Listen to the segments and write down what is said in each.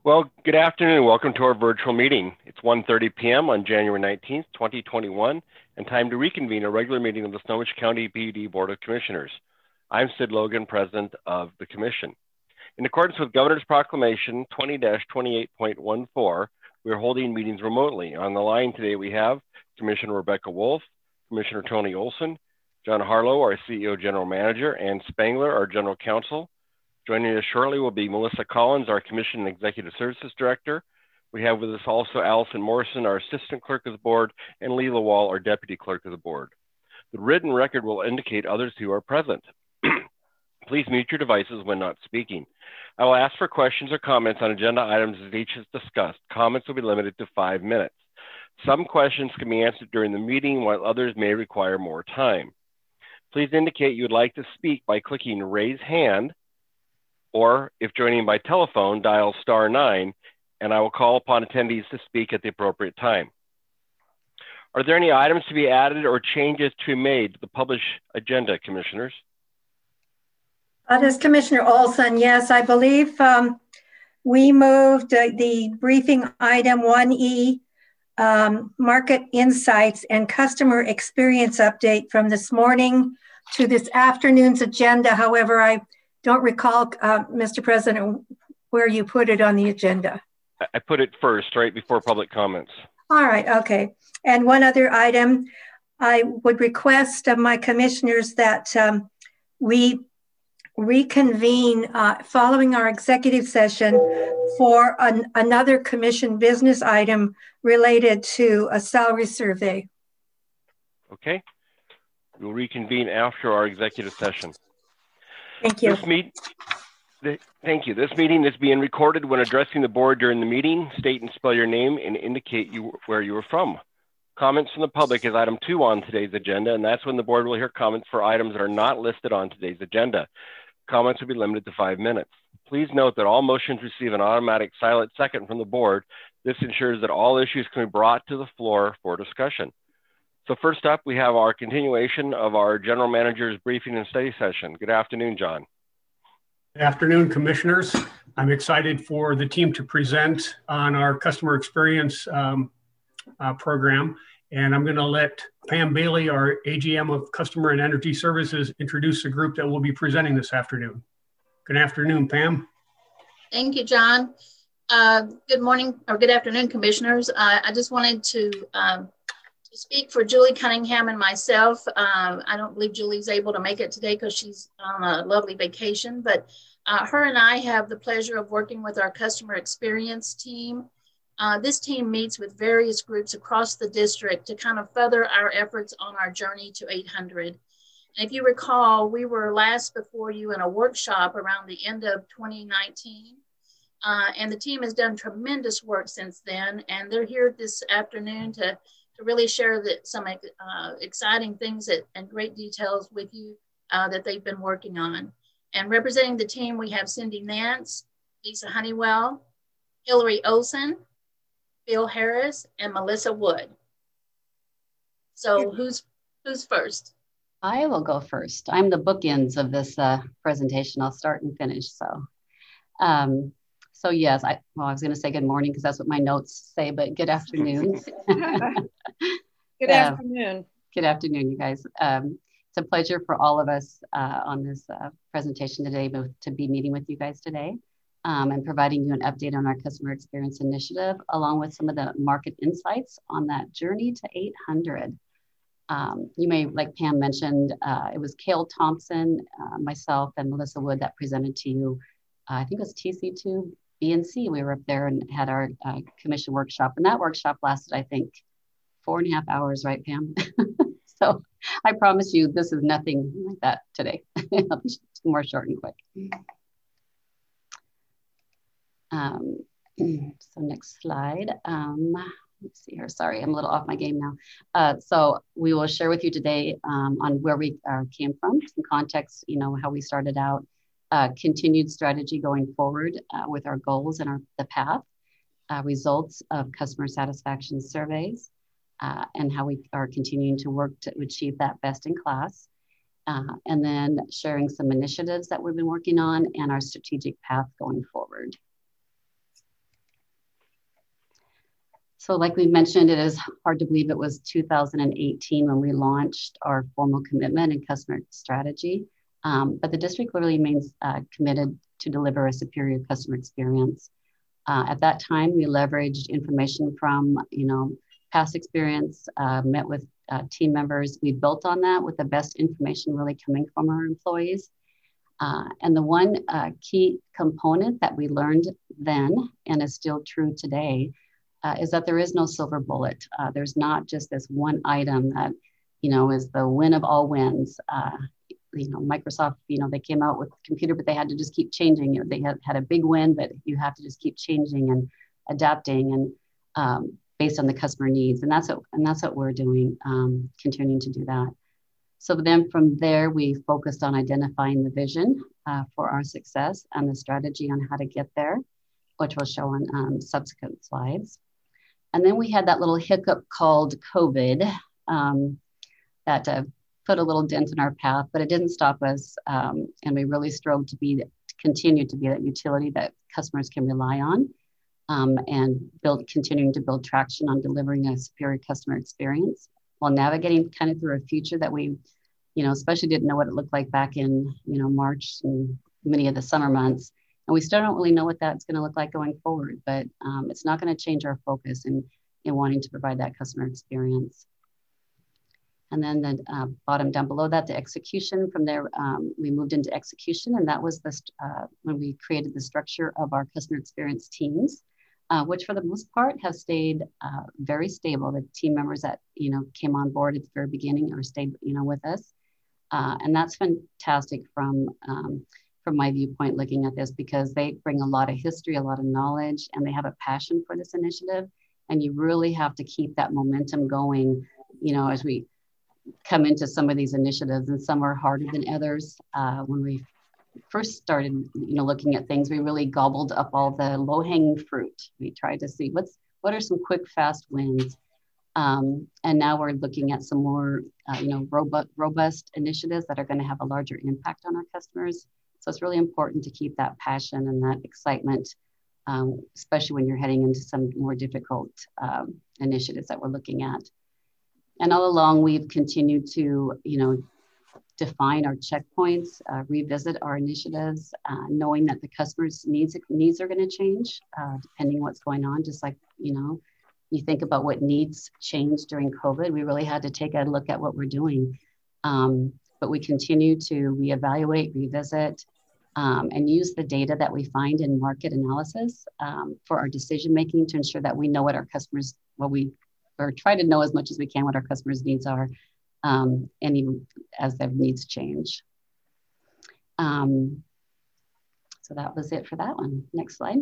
Well, good afternoon and welcome to our virtual meeting. It's 1:30 p.m. on January 19th, 2021, and time to reconvene a regular meeting of the Snohomish County PUD Board of Commissioners. I'm Sid Logan, President of the Commission. In accordance with Governor's Proclamation 20-28.14, we are holding meetings remotely. On the line today we have Commissioner Rebecca Wolf, Commissioner Tony Olson, John Harlow, our CEO General Manager, and Spangler, our General Counsel. Joining us shortly will be Melissa Collins, our Commission Executive Services Director. We have with us also Allison Morrison, our Assistant Clerk of the Board, and Lee Lawal, our Deputy Clerk of the Board. The written record will indicate others who are present. Please mute your devices when not speaking. I will ask for questions or comments on agenda items as each is discussed. Comments will be limited to 5 minutes. Some questions can be answered during the meeting, while others may require more time. Please indicate you would like to speak by clicking Raise Hand, or if joining by telephone, dial *9, and I will call upon attendees to speak at the appropriate time. Are there any items to be added or changes to be made to the published agenda, Commissioners? This is Commissioner Olson. Yes, I believe we moved the briefing item 1E, Market Insights and Customer Experience Update from this morning to this afternoon's agenda. However, I don't recall, Mr. President, where you put it on the agenda. I put it first, right before public comments. All right, okay. And one other item, I would request of my commissioners that we reconvene following our executive session for another commission business item related to a salary survey. Okay, we'll reconvene after our executive session. Thank you. Thank you. This meeting is being recorded. When addressing the board during the meeting, state and spell your name and indicate where you are from. Comments from the public is item 2 on today's agenda, and that's when the board will hear comments for items that are not listed on today's agenda. Comments will be limited to 5 minutes. Please note that all motions receive an automatic silent second from the board. This ensures that all issues can be brought to the floor for discussion. So first up, we have our continuation of our General Manager's briefing and study session. Good afternoon, John. Good afternoon, Commissioners. I'm excited for the team to present on our customer experience program. And I'm going to let Pam Bailey, our AGM of Customer and Energy Services, introduce the group that will be presenting this afternoon. Good afternoon, Pam. Thank you, John. Good morning or good afternoon, Commissioners. I just wanted to speak for Julie Cunningham and myself. I don't believe Julie's able to make it today because she's on a lovely vacation, but her and I have the pleasure of working with our customer experience team. This team meets with various groups across the district to kind of further our efforts on our journey to 800. And if you recall, we were last before you in a workshop around the end of 2019. And the team has done tremendous work since then. And they're here this afternoon to really share some exciting things and great details with you that they've been working on. And representing the team, we have Cindy Nance, Lisa Honeywell, Hillary Olson, Bill Harris, and Melissa Wood. So who's first? I will go first. I'm the bookends of this presentation. I'll start and finish. So yes, I was going to say good morning because that's what my notes say, but good afternoon. Good afternoon. Good afternoon, you guys. It's a pleasure for all of us on this presentation today to be meeting with you guys today and providing you an update on our customer experience initiative, along with some of the market insights on that journey to 800. You may, like Pam mentioned, it was Cale Thompson, myself, and Melissa Wood that presented to you. I think it was TC2 BNC. We were up there and had our commission workshop, and that workshop lasted, I think, 4.5 hours, right, Pam? So I promise you, this is nothing like that today. It'll be more short and quick. So next slide. Let's see here. Sorry, I'm a little off my game now. So we will share with you today on where we came from, some context, how we started out, continued strategy going forward with our goals and the path, results of customer satisfaction surveys, and how we are continuing to work to achieve that best in class. And then sharing some initiatives that we've been working on and our strategic path going forward. So like we mentioned, it is hard to believe it was 2018 when we launched our formal commitment and customer strategy. But the district really remains committed to deliver a superior customer experience. At that time, we leveraged information from, past experience, met with team members. We built on that with the best information really coming from our employees. And the one key component that we learned then and is still true today is that there is no silver bullet. There's not just this one item that, is the win of all wins. Microsoft, they came out with a computer, but they had to just keep changing. They had a big win, but you have to just keep changing and adapting and based on the customer needs. And that's what we're doing, continuing to do that. So then from there, we focused on identifying the vision for our success and the strategy on how to get there, which we'll show on subsequent slides. And then we had that little hiccup called COVID that put a little dent in our path, but it didn't stop us. And we really strove to continue to be that utility that customers can rely on and continuing to build traction on delivering a superior customer experience while navigating kind of through a future that we, especially didn't know what it looked like back in, March and many of the summer months. And we still don't really know what that's going to look like going forward, but it's not going to change our focus in wanting to provide that customer experience. And then the bottom down below that, the execution. From there, we moved into execution, and that was when we created the structure of our customer experience teams, which for the most part have stayed very stable. The team members that came on board at the very beginning or stayed with us, and that's fantastic from my viewpoint looking at this, because they bring a lot of history, a lot of knowledge, and they have a passion for this initiative. And you really have to keep that momentum going, as we come into some of these initiatives, and some are harder than others. When we first started, looking at things, we really gobbled up all the low-hanging fruit. We tried to see what are some quick, fast wins. And now we're looking at some more, robust initiatives that are going to have a larger impact on our customers. So it's really important to keep that passion and that excitement, especially when you're heading into some more difficult initiatives that we're looking at. And all along, we've continued to, define our checkpoints, revisit our initiatives, knowing that the customer's needs are going to change depending on what's going on. Just like, you think about what needs changed during COVID, we really had to take a look at what we're doing. But we continue to reevaluate, revisit, and use the data that we find in market analysis for our decision-making to ensure that we know what our customers, or try to know as much as we can what our customers' needs are, and even as their needs change. So that was it for that one. Next slide.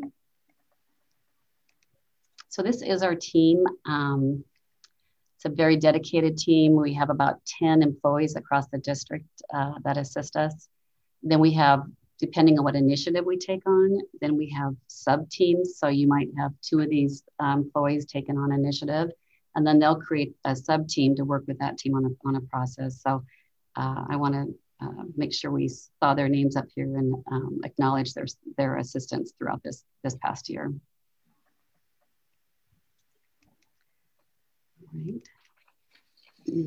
So this is our team. It's a very dedicated team. We have about 10 employees across the district that assist us. Then we have, depending on what initiative we take on, then we have sub-teams. So you might have 2 of these employees taking on initiative, and then they'll create a sub-team to work with that team on a process. So I want to make sure we saw their names up here and acknowledge their assistance throughout this past year. Right.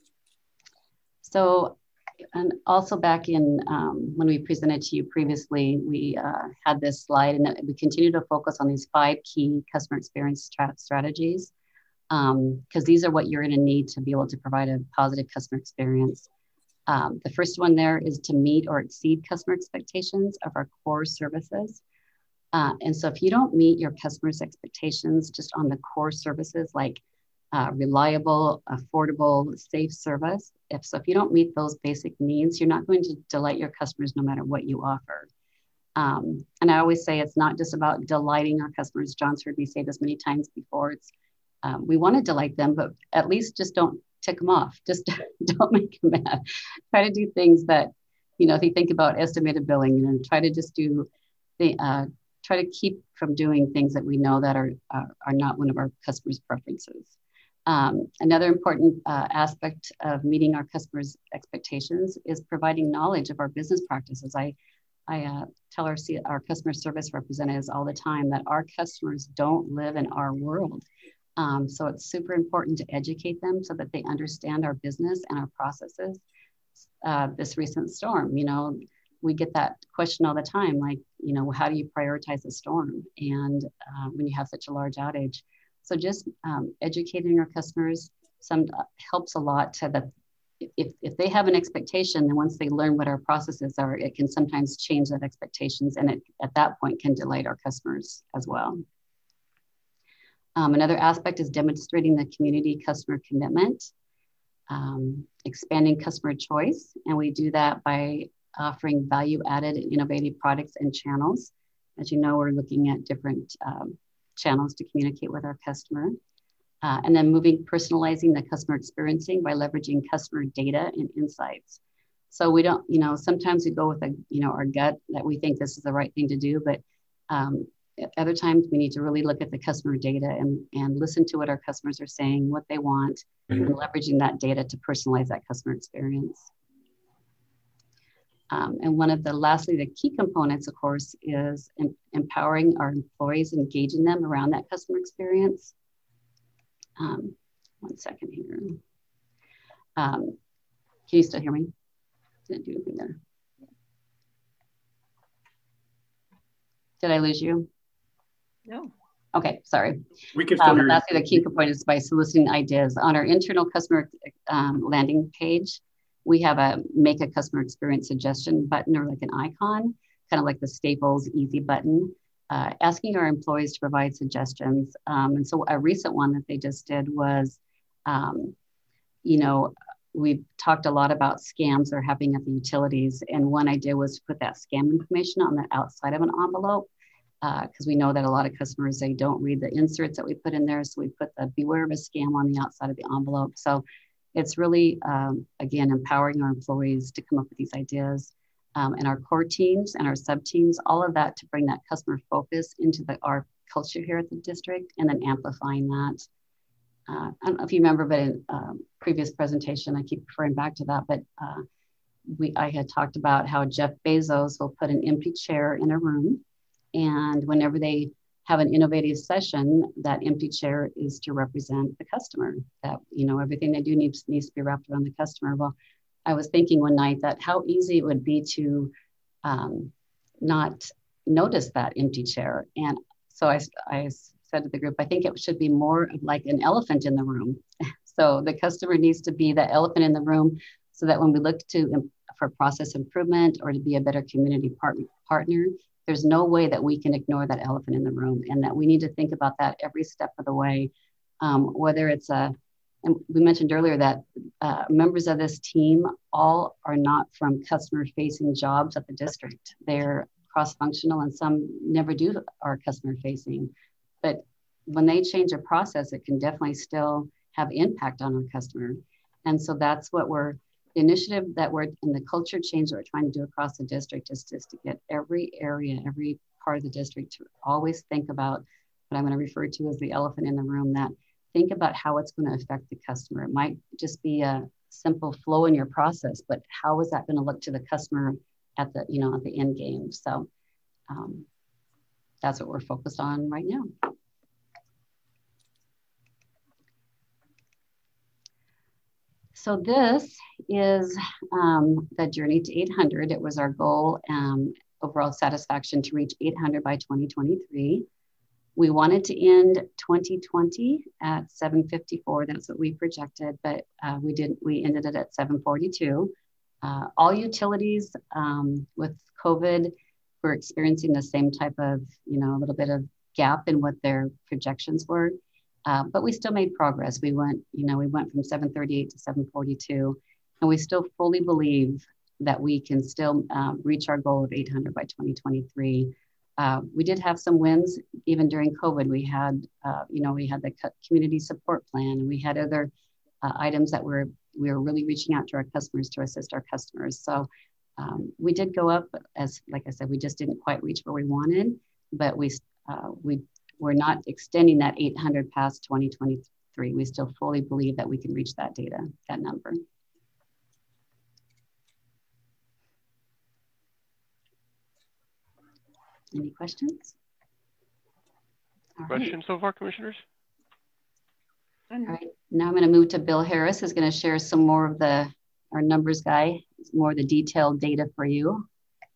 So, and also back in when we presented to you previously, we had this slide, and we continue to focus on these 5 key customer experience strategies, because these are what you're going to need to be able to provide a positive customer experience. The first one there is to meet or exceed customer expectations of our core services. And so if you don't meet your customers' expectations just on the core services like reliable, affordable, safe service, if you don't meet those basic needs, you're not going to delight your customers no matter what you offer. And I always say it's not just about delighting our customers. John's heard me say this many times before. It's we want to delight them, but at least just don't tick them off. Just don't make them mad. Try to do things that, if you think about estimated billing, try to just do try to keep from doing things that we know that are not one of our customers' preferences. Another important aspect of meeting our customers' expectations is providing knowledge of our business practices. I tell our customer service representatives all the time that our customers don't live in our world. So it's super important to educate them so that they understand our business and our processes. This recent storm, we get that question all the time, like, how do you prioritize a storm? And when you have such a large outage. So just educating our customers helps a lot to that. If they have an expectation, then once they learn what our processes are, it can sometimes change that expectations, and it at that point can delight our customers as well. Another aspect is demonstrating the community customer commitment, expanding customer choice, and we do that by offering value-added and innovative products and channels. As you know, we're looking at different channels to communicate with our customer. And then personalizing the customer experiencing by leveraging customer data and insights. So we don't, sometimes we go with our gut that we think this is the right thing to do, but other times we need to really look at the customer data and listen to what our customers are saying, what they want, and leveraging that data to personalize that customer experience. And lastly, the key components, of course, is empowering our employees, engaging them around that customer experience. 1 second here. Can you still hear me? Didn't do anything there. Did I lose you? No. Okay, sorry. We can still hear you. Lastly, the key component is by soliciting ideas. On our internal customer landing page, we have a make a customer experience suggestion button, or like an icon, kind of like the Staples easy button. Asking our employees to provide suggestions. And so a recent one that they just did was, we've talked a lot about scams that are happening at the utilities. And one idea was to put that scam information on the outside of an envelope, because we know that a lot of customers, they don't read the inserts that we put in there. So we put the beware of a scam on the outside of the envelope. So it's really, again, empowering our employees to come up with these ideas. And our core teams and our sub teams, all of that to bring that customer focus into our culture here at the district, and then amplifying that. I don't know if you remember, but in previous presentation, I keep referring back to that, but I had talked about how Jeff Bezos will put an empty chair in a room, and whenever they have an innovative session, that empty chair is to represent the customer. That everything they do needs to be wrapped around the customer. Well, I was thinking one night that how easy it would be to not notice that empty chair. And so I said to the group, I think it should be more of like an elephant in the room. So the customer needs to be the elephant in the room, so that when we look for process improvement or to be a better community partner, there's no way that we can ignore that elephant in the room, and that we need to think about that every step of the way, whether it's and we mentioned earlier that members of this team all are not from customer-facing jobs at the district. They're cross-functional, and some never are customer-facing. But when they change a process, it can definitely still have impact on our customer. And so that's what the initiative that we're in, the culture change that we're trying to do across the district, is just to get every area, every part of the district to always think about what I'm going to refer to as the elephant in the room, that think about how it's going to affect the customer. It might just be a simple flow in your process, but how is that going to look to the customer at the end game? So that's what we're focused on right now. So this is the journey to 800. It was our goal, overall satisfaction, to reach 800 by 2023. We wanted to end 2020 at 754. That's what we projected, but we ended it at 742. All utilities with COVID were experiencing the same type of, a little bit of gap in what their projections were. But we still made progress. We went from 738 to 742, and we still fully believe that we can still reach our goal of 800 by 2023. We did have some wins even during COVID. We had the community support plan, and we had other items that we were really reaching out to our customers to assist our customers. So we did go up, as like I said, we just didn't quite reach where we wanted, but we're not extending that 800 past 2023. We still fully believe that we can reach that number. Any questions? Questions so far, commissioners? All right, now I'm going to move to Bill Harris, who's going to share some more of our numbers guy, more of the detailed data for you.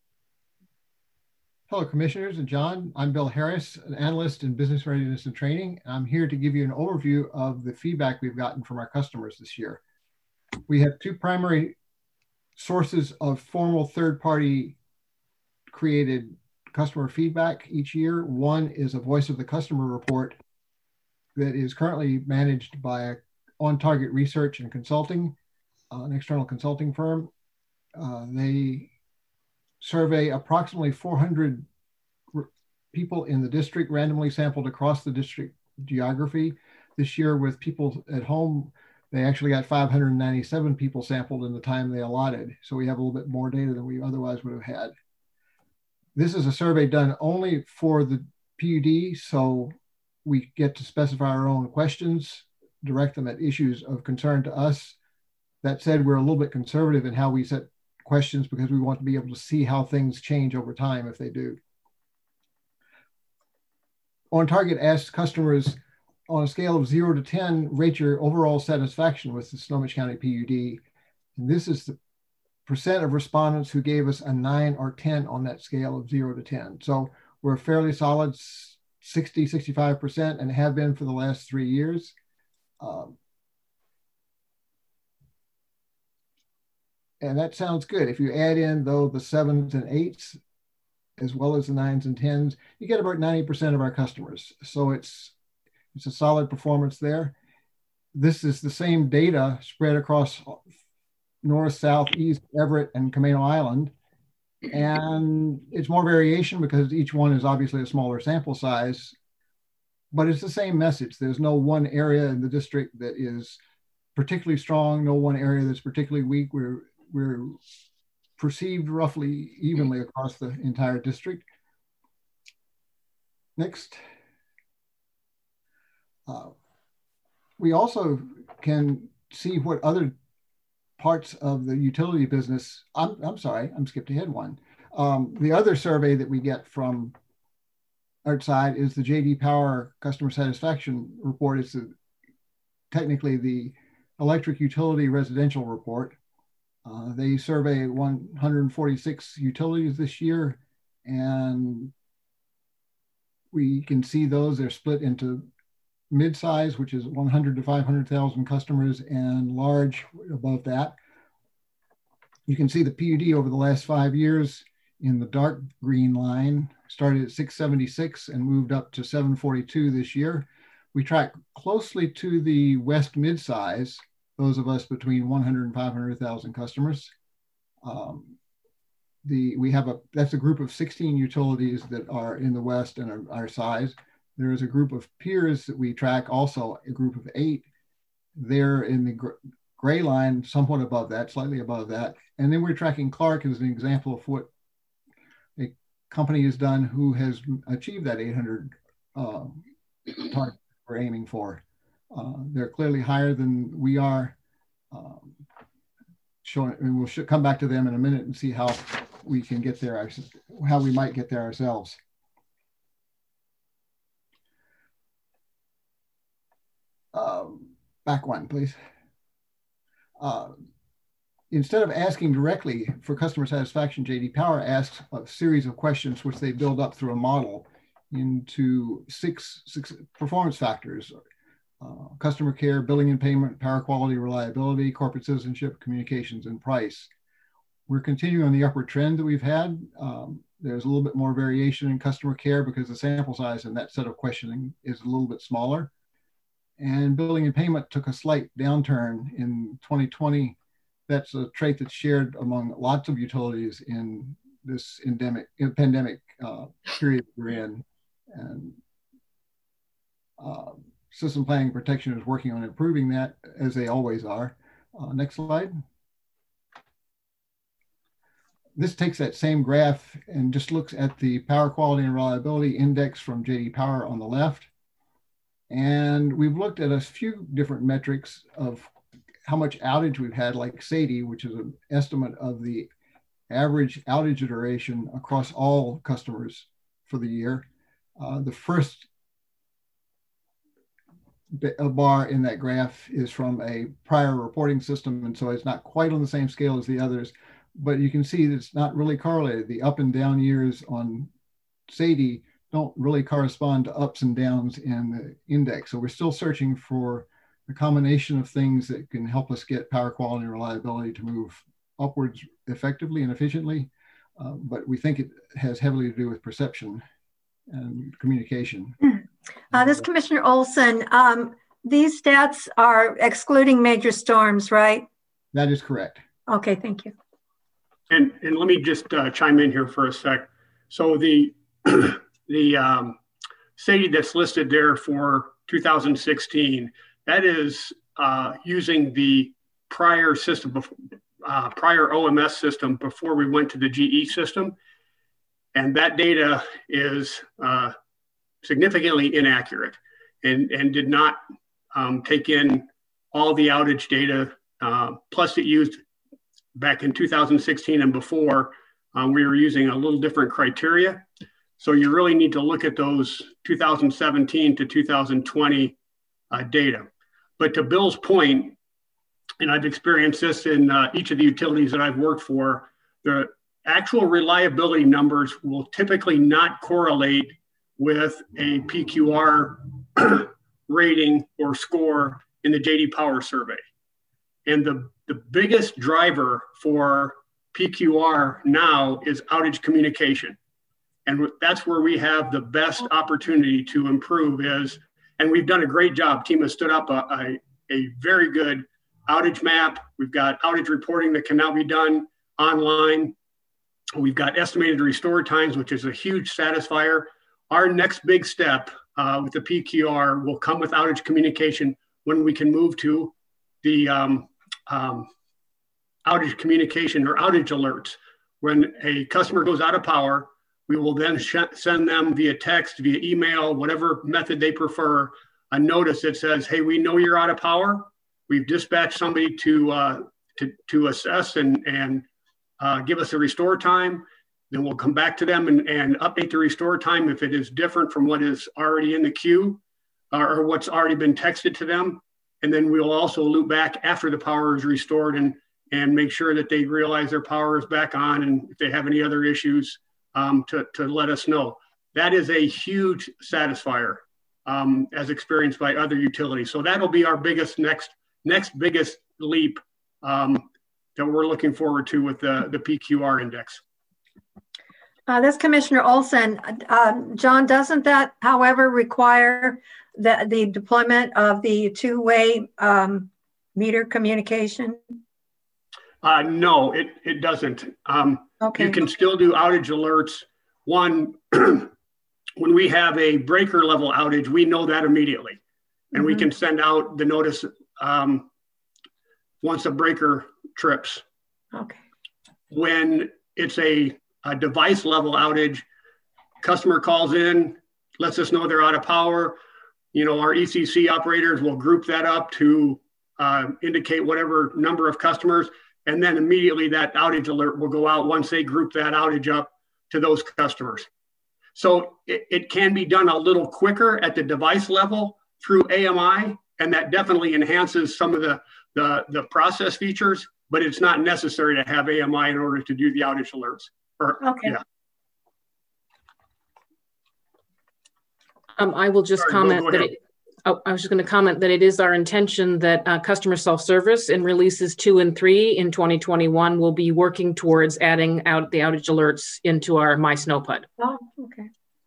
Hello, Commissioners and John. I'm Bill Harris, an analyst in business readiness and training. I'm here to give you an overview of the feedback we've gotten from our customers this year. We have two primary sources of formal third-party created customer feedback each year. One is a Voice of the Customer report that is currently managed by OnTarget Research and Consulting, an external consulting firm. They survey approximately 400 people in the district, randomly sampled across the district geography. This year with people at home, they actually got 597 people sampled in the time they allotted. So we have a little bit more data than we otherwise would have had. This is a survey done only for the PUD, so we get to specify our own questions, direct them at issues of concern to us. That said, we're a little bit conservative in how we set questions because we want to be able to see how things change over time if they do. OnTarget asks customers on a scale of 0 to 10, rate your overall satisfaction with the Snohomish County PUD. And this is the percent of respondents who gave us a 9 or 10 on that scale of 0 to 10. So we're fairly solid 60, 65% and have been for the last 3 years. And that sounds good. If you add in, though, the 7s and 8s, as well as the 9s and 10s, you get about 90% of our customers. So it's a solid performance there. This is the same data spread across North, South, East, Everett, and Camano Island. And it's more variation because each one is obviously a smaller sample size, but it's the same message. There's no one area in the district that is particularly strong, no one area that's particularly weak. We're perceived roughly evenly across the entire district. Next. We also can see what other parts of the utility business, I'm sorry, I'm skipped ahead one. The other survey that we get from outside is the J.D. Power Customer Satisfaction Report. It's technically the electric utility residential report. They survey 146 utilities this year, and we can see those. They're split into mid-size, which is 100 to 500,000 customers, and large above that. You can see the PUD over the last 5 years in the dark green line, started at 676 and moved up to 742 this year. We track closely to the west mid-size, those of us between 100 and 500,000 customers. That's a group of 16 utilities that are in the west and are our size. There is a group of peers that we track, also a group of 8. They're in the gray line, somewhat above that, slightly above that. And then we're tracking Clark as an example of what a company has done who has achieved that 800 target we're aiming for. They're clearly higher than we are. And we'll come back to them in a minute and see how we can get there, how we might get there ourselves. Back one, please. Instead of asking directly for customer satisfaction, J.D. Power asks a series of questions which they build up through a model into six performance factors: customer care, billing and payment, power quality, reliability, corporate citizenship, communications, and price. We're continuing on the upward trend that we've had. There's a little bit more variation in customer care because the sample size in that set of questioning is a little bit smaller. And billing and payment took a slight downturn in 2020. That's a trait that's shared among lots of utilities in this pandemic period we're in. And System Planning and Protection is working on improving that, as they always are. Next slide. This takes that same graph and just looks at the power quality and reliability index from J.D. Power on the left. And we've looked at a few different metrics of how much outage we've had, like SAIDI, which is an estimate of the average outage duration across all customers for the year. The first bar in that graph is from a prior reporting system, and so it's not quite on the same scale as the others, but you can see that it's not really correlated. The up and down years on SAIDI don't really correspond to ups and downs in the index. So we're still searching for a combination of things that can help us get power quality and reliability to move upwards effectively and efficiently. But we think it has heavily to do with perception and communication. This is Commissioner Olson. These stats are excluding major storms, right? That is correct. Okay, thank you. And let me just chime in here for a sec. So the SAIDI that's listed there for 2016, that is using the prior system, prior OMS system before we went to the GE system. And that data is significantly inaccurate and did not take in all the outage data. Plus it used back in 2016 and before, we were using a little different criteria. So you really need to look at those 2017 to 2020 data. But to Bill's point, and I've experienced this in each of the utilities that I've worked for, the actual reliability numbers will typically not correlate with a PQR rating or score in the J.D. Power survey. And the biggest driver for PQR now is outage communication. And that's where we have the best opportunity to improve is, and we've done a great job. Team has stood up a very good outage map. We've got outage reporting that can now be done online. We've got estimated restore times, which is a huge satisfier. Our next big step with the PQR will come with outage communication when we can move to the outage communication or outage alerts. When a customer goes out of power, we will then send them via text, via email, whatever method they prefer, a notice that says, hey, we know you're out of power. We've dispatched somebody to assess and give us a restore time. Then we'll come back to them and update the restore time if it is different from what is already in the queue or what's already been texted to them. And then we'll also loop back after the power is restored and make sure that they realize their power is back on, and if they have any other issues, to let us know. That is a huge satisfier as experienced by other utilities. So that'll be our biggest next biggest leap that we're looking forward to with the PQR index. This Commissioner Olson. John, doesn't that, however, require the deployment of the two-way meter communication? No, it doesn't. Okay. You can still do outage alerts. One, when we have a breaker level outage, we know that immediately. And we can send out the notice once a breaker trips. Okay. When it's a device level outage, customer calls in, lets us know they're out of power. You know, our ECC operators will group that up to indicate whatever number of customers. And then immediately that outage alert will go out once they group that outage up to those customers. So it can be done a little quicker at the device level through AMI, and that definitely enhances some of the process features, but it's not necessary to have AMI in order to do the outage alerts. Okay. Yeah. I will just comment that I was just going to comment that it is our intention that customer self-service in releases 2 and 3 in 2021 will be working towards adding out the outage alerts into our MySnowPUD. Oh, okay.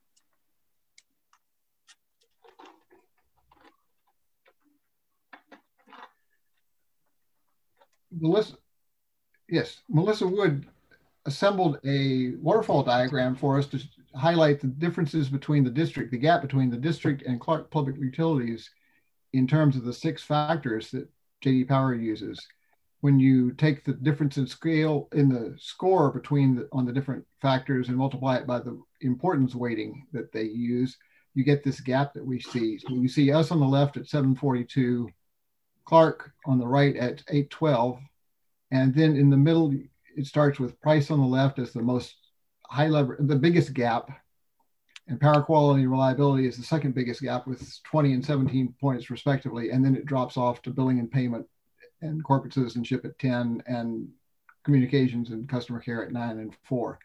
Melissa Wood assembled a waterfall diagram for us to highlight the differences between the gap between the district and Clark Public Utilities in terms of the 6 factors that J.D. Power uses. When you take the difference in scale in the score on the different factors and multiply it by the importance weighting that they use, you get this gap that we see. So you see us on the left at 742, Clark on the right at 812, and then in the middle, it starts with price on the left as the most high level, the biggest gap, And power quality and reliability is the second biggest gap with 20 and 17 points respectively. And then it drops off to billing and payment and corporate citizenship at 10 and communications and customer care at 9 and 4.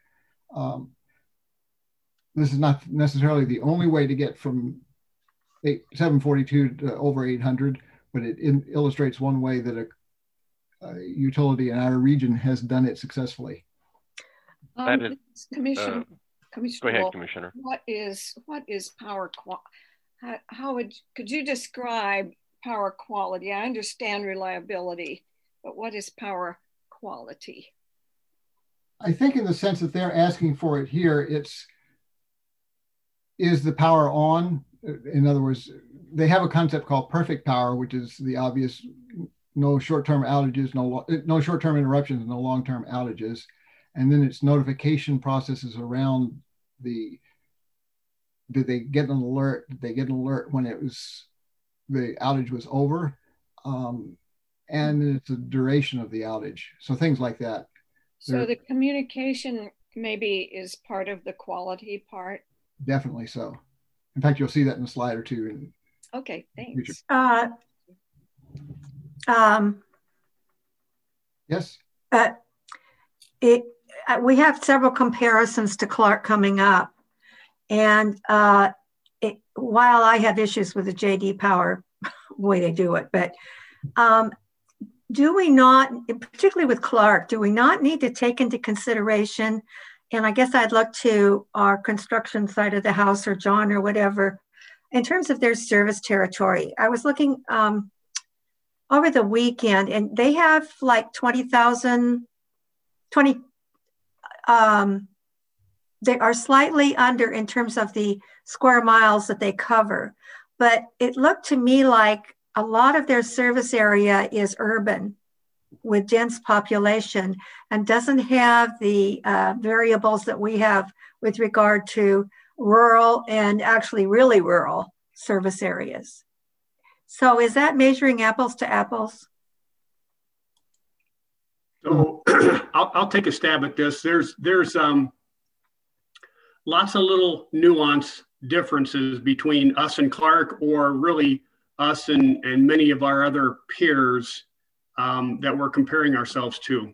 This is not necessarily the only way to get from 742 to over 800, but it illustrates one way that a utility in our region has done it successugly. That is, Commissioner. Go ahead, Commissioner. What is power quality? Could you describe power quality? I understand reliability, but what is power quality? I think in the sense that they're asking for it here, is the power on? In other words, they have a concept called perfect power, which is the obvious, no short-term outages, no short-term interruptions, no long-term outages. And then it's notification processes around did they get an alert? Did they get an alert when the outage was over? And it's the duration of the outage. So things like that. So the communication maybe is part of the quality part? Definitely so. In fact, you'll see that in a slide or two. Okay, thanks. Yes? We have several comparisons to Clark coming up. And while I have issues with the JD Power way they do it, but do we not, particularly with Clark, do we not need to take into consideration, and I guess I'd look to our construction side of the house or John or whatever, in terms of their service territory. I was looking over the weekend and they have like 20,000, they are slightly under in terms of the square miles that they cover. But it looked to me like a lot of their service area is urban with dense population and doesn't have the variables that we have with regard to rural and actually really rural service areas. So is that measuring apples to apples? So I'll take a stab at this. There's lots of little nuance differences between us and Clark, or really us and many of our other peers that we're comparing ourselves to.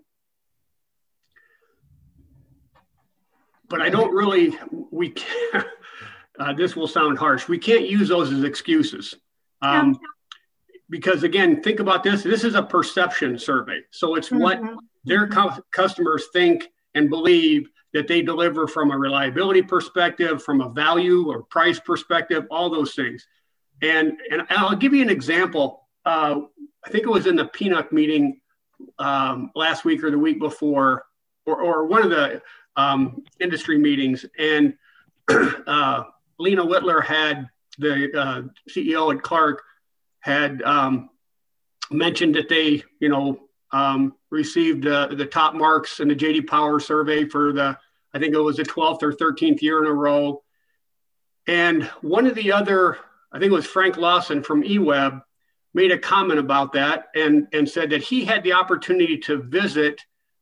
But I don't really, we can't, this will sound harsh, we can't use those as excuses. Because again, think about this. This is a perception survey. So it's what their customers think and believe that they deliver from a reliability perspective, from a value or price perspective, all those things. And I'll give you an example. I think it was in the PNUC meeting last week or the week before, or one of the industry meetings. And Lena Whitler had, the CEO at Clark, had mentioned that they, received the top marks in the JD Power survey for I think it was the 12th or 13th year in a row. And one of the other, I think it was Frank Lawson from eWeb, made a comment about that and said that he had the opportunity to visit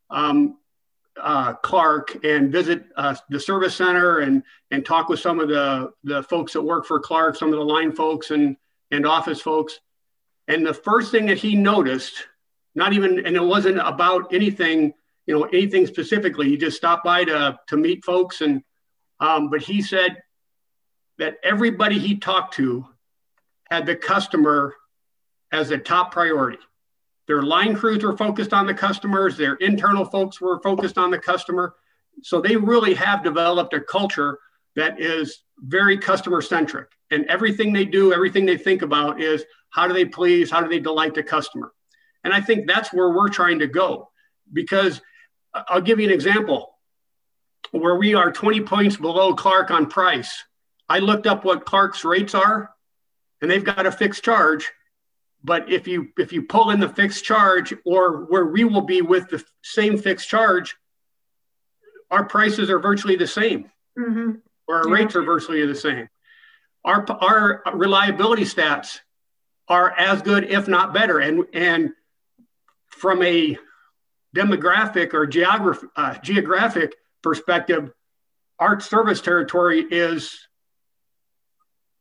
Clark and visit the service center and talk with some of the folks that work for Clark, some of the line folks and office folks. And the first thing that he noticed, and it wasn't about anything, anything specifically, he just stopped by to meet folks. And, but he said that everybody he talked to had the customer as a top priority. Their line crews were focused on the customers, their internal folks were focused on the customer. So they really have developed a culture that is very customer centric. And everything they do, everything they think about is how do they please, how do they delight the customer? And I think that's where we're trying to go, because I'll give you an example where we are 20 points below Clark on price. I looked up what Clark's rates are and they've got a fixed charge. But if you pull in the fixed charge or where we will be with the same fixed charge, our prices are virtually the same, or our rates are virtually the same. Our reliability stats are as good, if not better. And from a demographic or geographic perspective, our service territory is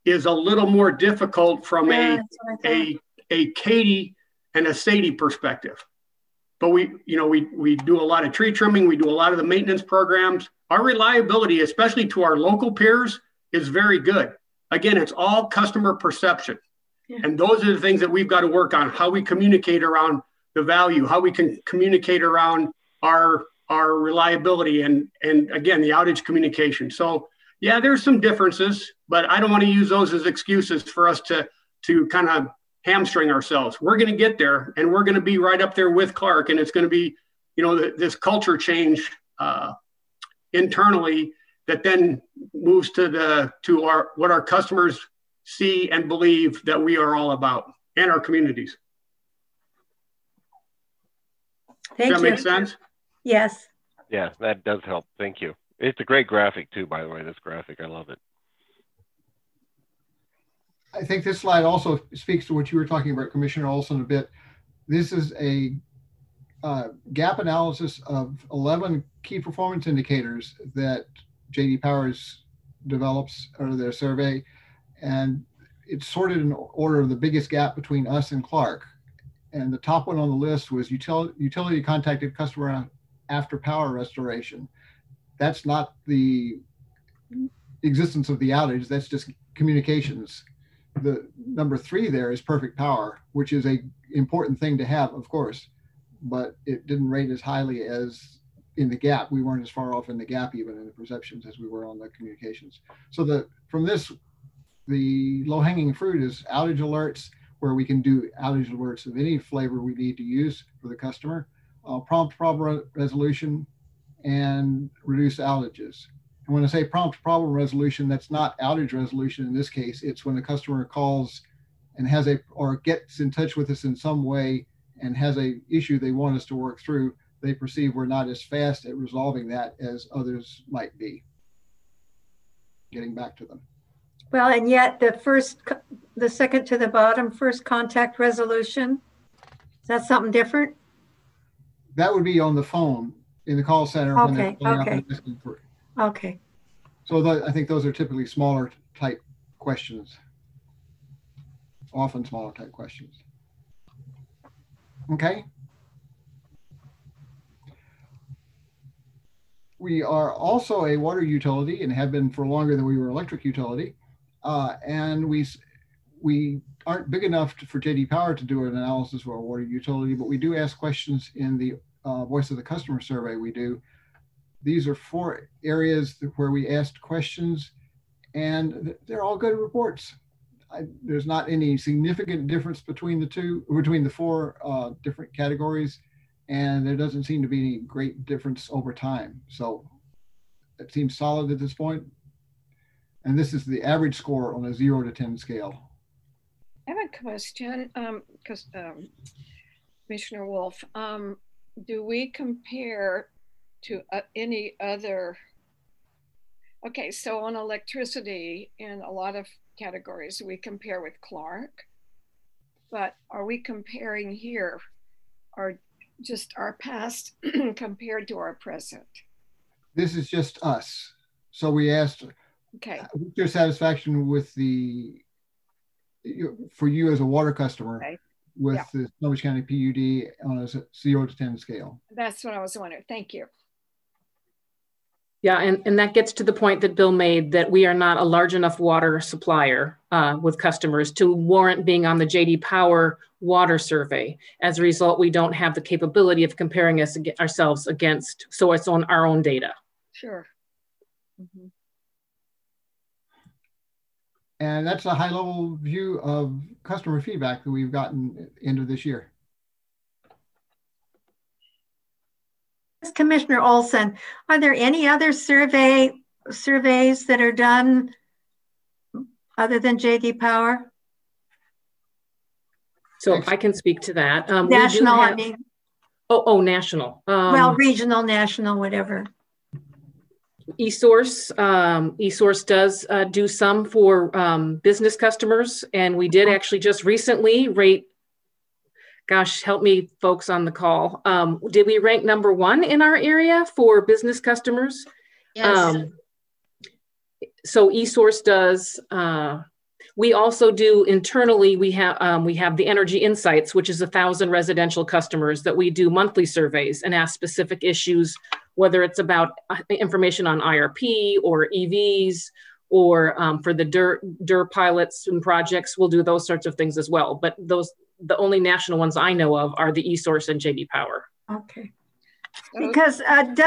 is a little more difficult from Yeah, a Katie and a Sadie perspective. But we do a lot of tree trimming. We do a lot of the maintenance programs. Our reliability, especially to our local peers, is very good. Again, it's all customer perception. Yeah. And those are the things that we've got to work on, how we communicate around the value, how we can communicate around our reliability and again, the outage communication. So yeah, there's some differences, but I don't want to use those as excuses for us to kind of hamstring ourselves. We're going to get there, and we're going to be right up there with Clark, and it's going to be, this culture change internally that then moves to what our customers see and believe that we are all about, and our communities. Thank Does that make sense? Yes. Yeah, that does help. Thank you. It's a great graphic too, by the way, this graphic. I love it. I think this slide also speaks to what you were talking about, Commissioner Olson, a bit. This is a gap analysis of 11 key performance indicators that J.D. Powers develops out of their survey. And it's sorted in order of the biggest gap between us and Clark. And the top one on the list was utility contacted customer after power restoration. That's not the existence of the outage, that's just communications. The number 3 there is perfect power, which is a important thing to have, of course, but it didn't rate as highly as in the gap. We weren't as far off in the gap even in the perceptions as we were on the communications. So from this, the low-hanging fruit is outage alerts, where we can do outage alerts of any flavor we need to use for the customer, prompt problem resolution, and reduce outages. And when I say prompt problem resolution, that's not outage resolution in this case. It's when the customer calls and or gets in touch with us in some way and has a issue they want us to work through. They perceive we're not as fast at resolving that as others might be. Getting back to them. Well, and yet the second to the bottom, first contact resolution, is that something different? That would be on the phone in the call center. Okay, okay. So I think those are typically smaller type questions, often smaller type questions. Okay. We are also a water utility and have been for longer than we were electric utility. And we aren't big enough for J.D. Power to do an analysis for a water utility, but we do ask questions in the Voice of the Customer survey we do. These are 4 areas where we asked questions, and they're all good reports. There's not any significant difference between the 4 different categories, and there doesn't seem to be any great difference over time. So it seems solid at this point. And this is the average score on a 0 to 10 scale. I have a question, Commissioner Wolf. Do we compare to any other? Okay, so on electricity, in a lot of categories, we compare with Clark, but are we comparing here just our past compared to our present? This is just us. So we asked, okay, what's your satisfaction with for you as a water customer, okay, with the Snohomish County PUD on a 0 to 10 scale? That's what I was wondering. Thank you. Yeah, and that gets to the point that Bill made, that we are not a large enough water supplier with customers to warrant being on the J.D. Power water survey. As a result, we don't have the capability of comparing ourselves against, so it's on our own data. Sure. Mm-hmm. And that's a high-level view of customer feedback that we've gotten end of this year. Commissioner Olson, are there any other surveys that are done other than J.D. Power? So I can speak to that. National, I mean. Oh, national. Well, regional, national, whatever. eSource does do some for business customers, and we did actually just recently rate, gosh, help me folks on the call. Did we rank #1 in our area for business customers? Yes. So eSource does We also do internally, we have the Energy Insights, which is 1,000 residential customers that we do monthly surveys and ask specific issues, whether it's about information on IRP or EVs, or for the DER pilots and projects, we'll do those sorts of things as well. But the only national ones I know of are the eSource and JD Power. Okay. Because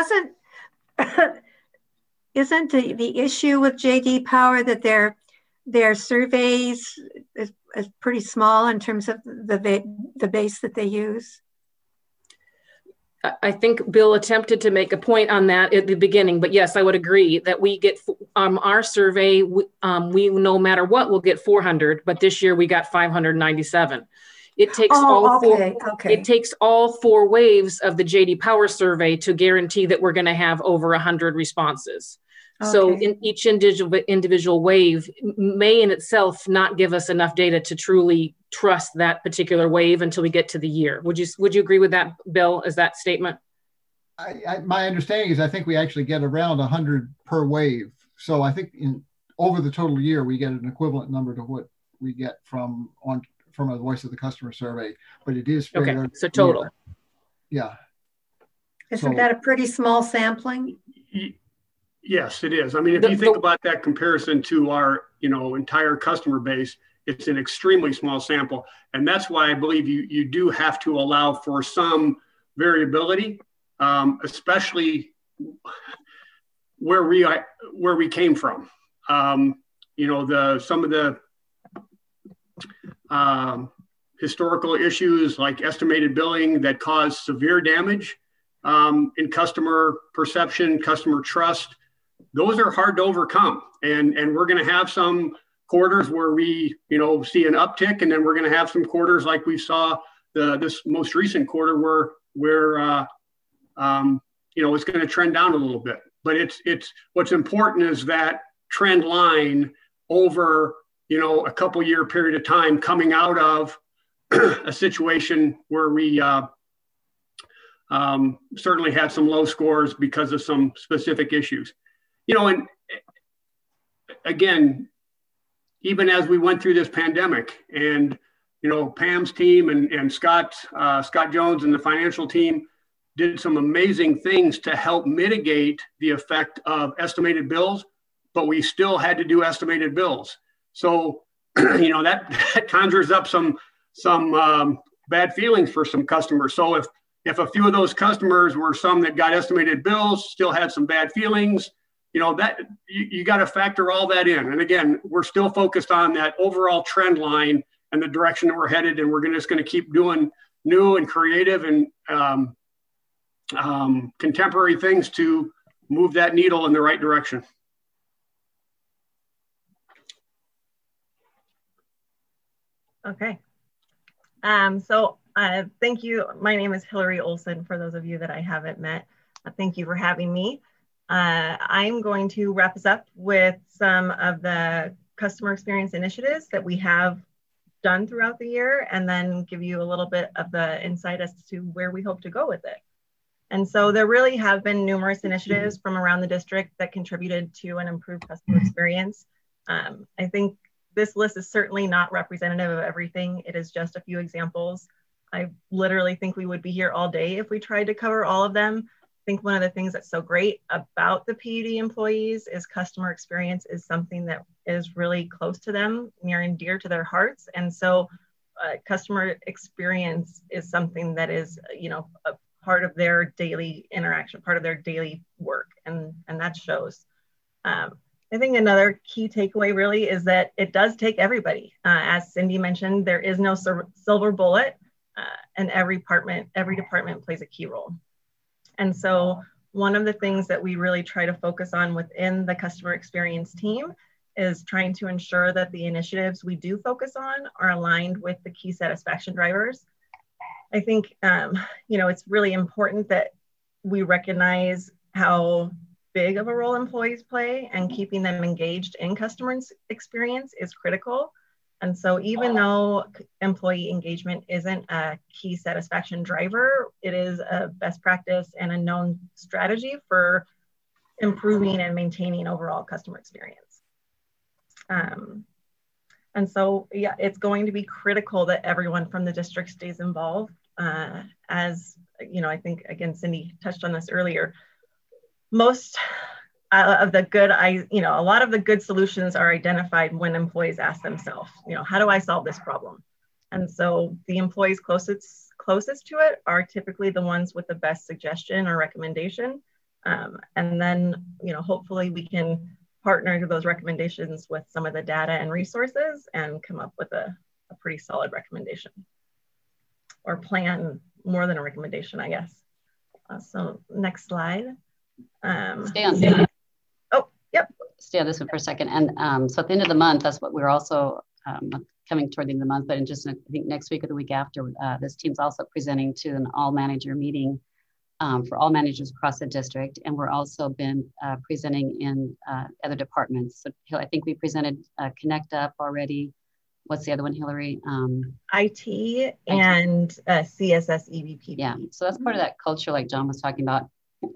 isn't the issue with JD Power that their surveys is pretty small in terms of the base that they use? I think Bill attempted to make a point on that at the beginning, but yes, I would agree that we get our survey, we no matter what, we'll get 400, but this year we got 597. It takes It takes all 4 waves of the JD Power survey to guarantee that we're going to have over 100 responses. Okay. So in each individual wave may in itself not give us enough data to truly trust that particular wave until we get to the year. Would you agree with that, Bill, as that statement? My understanding is I think we actually get around 100 per wave. So I think over the total year, we get an equivalent number to what we get from a Voice of the Customer survey, but it is okay. So total. Yeah. Isn't that a pretty small sampling? Yes, it is. I mean, if you think about that comparison to our, entire customer base, it's an extremely small sample. And that's why I believe you do have to allow for some variability, especially where we came from. Some of the historical issues like estimated billing that caused severe damage in customer perception, customer trust, those are hard to overcome. And we're going to have some quarters where we, see an uptick, and then we're going to have some quarters like we saw this most recent quarter where it's going to trend down a little bit. But it's what's important is that trend line over, a couple year period of time coming out of a situation where we certainly had some low scores because of some specific issues. And again, even as we went through this pandemic and, Pam's team and Scott Jones and the financial team did some amazing things to help mitigate the effect of estimated bills, but we still had to do estimated bills. So, that conjures up some bad feelings for some customers. So if a few of those customers were some that got estimated bills, still had some bad feelings, that you got to factor all that in. And again, we're still focused on that overall trend line and the direction that we're headed. And we're just going to keep doing new and creative and contemporary things to move that needle in the right direction. Okay. Thank you. My name is Hillary Olson, for those of you that I haven't met. Thank you for having me. I'm going to wrap us up with some of the customer experience initiatives that we have done throughout the year, and then give you a little bit of the insight as to where we hope to go with it. And so there really have been numerous initiatives from around the district that contributed to an improved customer experience. I think this list is certainly not representative of everything. It is just a few examples. I literally think we would be here all day if we tried to cover all of them. I think one of the things that's so great about the PUD employees is customer experience is something that is really close to them, near and dear to their hearts. And so customer experience is something that is, a part of their daily interaction, part of their daily work, and that shows. I think another key takeaway really is that it does take everybody. As Cindy mentioned, there is no silver bullet, and every department plays a key role. And so one of the things that we really try to focus on within the customer experience team is trying to ensure that the initiatives we do focus on are aligned with the key satisfaction drivers. I think, it's really important that we recognize how big of a role employees play, and keeping them engaged in customer experience is critical. And so even though employee engagement isn't a key satisfaction driver, it is a best practice and a known strategy for improving and maintaining overall customer experience. And so, yeah, it's going to be critical that everyone from the district stays involved. As you know, I think, again, Cindy touched on this earlier, most of the good, a lot of the good solutions are identified when employees ask themselves, how do I solve this problem? And so the employees closest to it are typically the ones with the best suggestion or recommendation. And then, hopefully we can partner to those recommendations with some of the data and resources and come up with a pretty solid recommendation or plan, more than a recommendation, I guess. So next slide. Stay on. Oh, yep. Stay on this one for a second. And so at the end of the month, that's what we're also coming toward the end of the month, but in just, I think next week or the week after, this team's also presenting to an all manager meeting for all managers across the district. And we're also been presenting in other departments. So I think we presented Connect Up already. What's the other one, Hillary? IT and CSS EVP. Yeah, so that's part of that culture like John was talking about.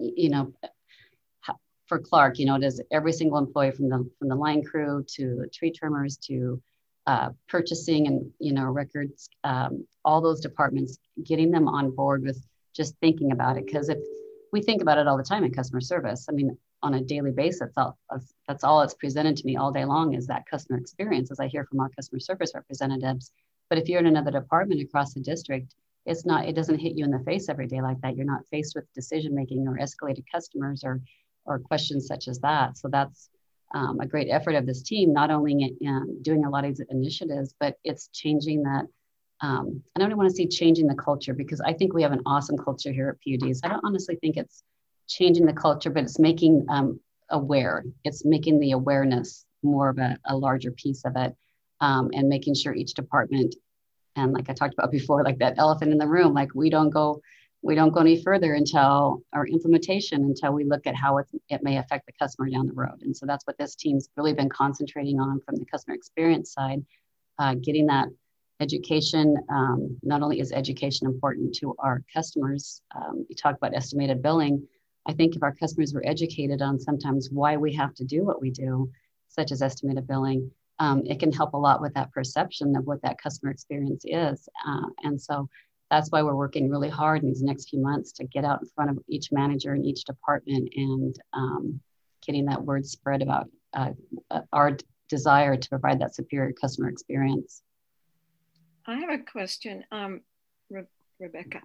For Clark, does every single employee from the line crew to tree trimmers to purchasing and records, all those departments, getting them on board with just thinking about it. Because if we think about it all the time in customer service, I mean, on a daily basis, that's all that's presented to me all day long is that customer experience, as I hear from our customer service representatives. But if you're in another department across the district, it doesn't hit you in the face every day like that. You're not faced with decision making or escalated customers or questions such as that. So that's a great effort of this team, not only in doing a lot of these initiatives, but it's changing that. I don't want to say changing the culture, because I think we have an awesome culture here at PUDs. I don't honestly think it's changing the culture, but it's making aware. It's making the awareness more of a larger piece of it, and making sure each department, and like I talked about before, like that elephant in the room, like we don't go any further until our implementation, until we look at how it may affect the customer down the road. And so that's what this team's really been concentrating on from the customer experience side, getting that education. Not only is education important to our customers, you talk about estimated billing. I think if our customers were educated on sometimes why we have to do what we do, such as estimated billing, it can help a lot with that perception of what that customer experience is. And so that's why we're working really hard in these next few months to get out in front of each manager in each department and getting that word spread about our desire to provide that superior customer experience. I have a question, Rebecca.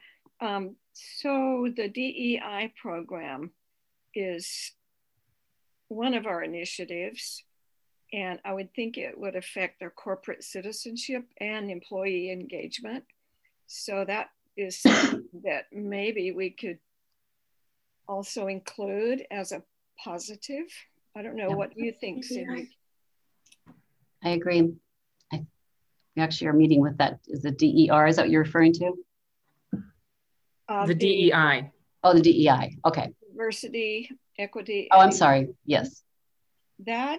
So the DEI program is one of our initiatives, and I would think it would affect their corporate citizenship and employee engagement. So that is something that maybe we could also include as a positive. I don't know. Yeah. What do you think, Cindy? I agree. We actually are meeting with that. Is the DER, is that what you're referring to? The DEI. Oh, the DEI. Okay. Diversity, equity. Oh, I'm sorry. Yes. That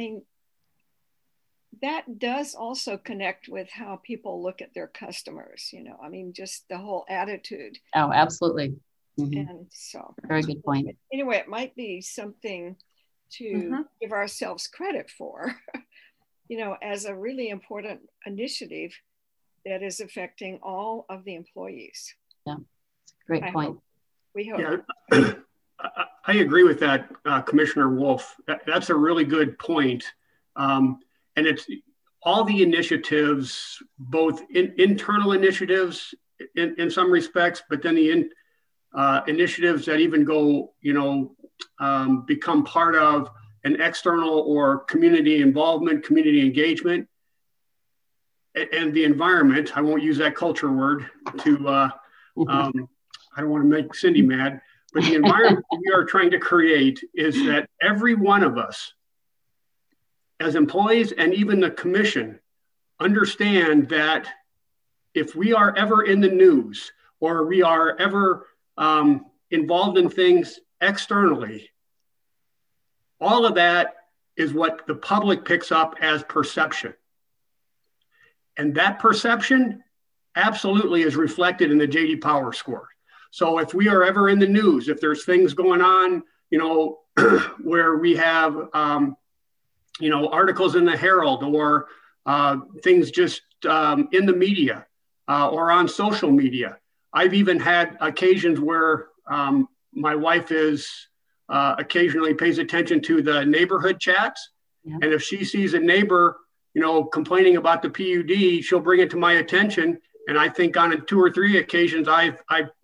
does also connect with how people look at their customers, just the whole attitude. Oh, absolutely. Mm-hmm. And so. Very good point. Anyway, it might be something to give ourselves credit for, as a really important initiative that is affecting all of the employees. Yeah, great point. We hope. Yeah, I agree with that, Commissioner Wolf. That's a really good point. And it's all the initiatives, both internal initiatives in some respects, but then the initiatives that even go, become part of an external or community involvement, community engagement, and the environment. I won't use that culture word to, I don't want to make Cindy mad, but the environment we are trying to create is that every one of us as employees and even the commission understand that if we are ever in the news or we are ever involved in things externally, all of that is what the public picks up as perception. And that perception absolutely is reflected in the J.D. Power score. So if we are ever in the news, if there's things going on, where we have, articles in the Herald or things just in the media or on social media. I've even had occasions where my wife occasionally pays attention to the neighborhood chats. Yeah. And if she sees a neighbor, complaining about the PUD, she'll bring it to my attention. And I think on 2 or 3 occasions, I've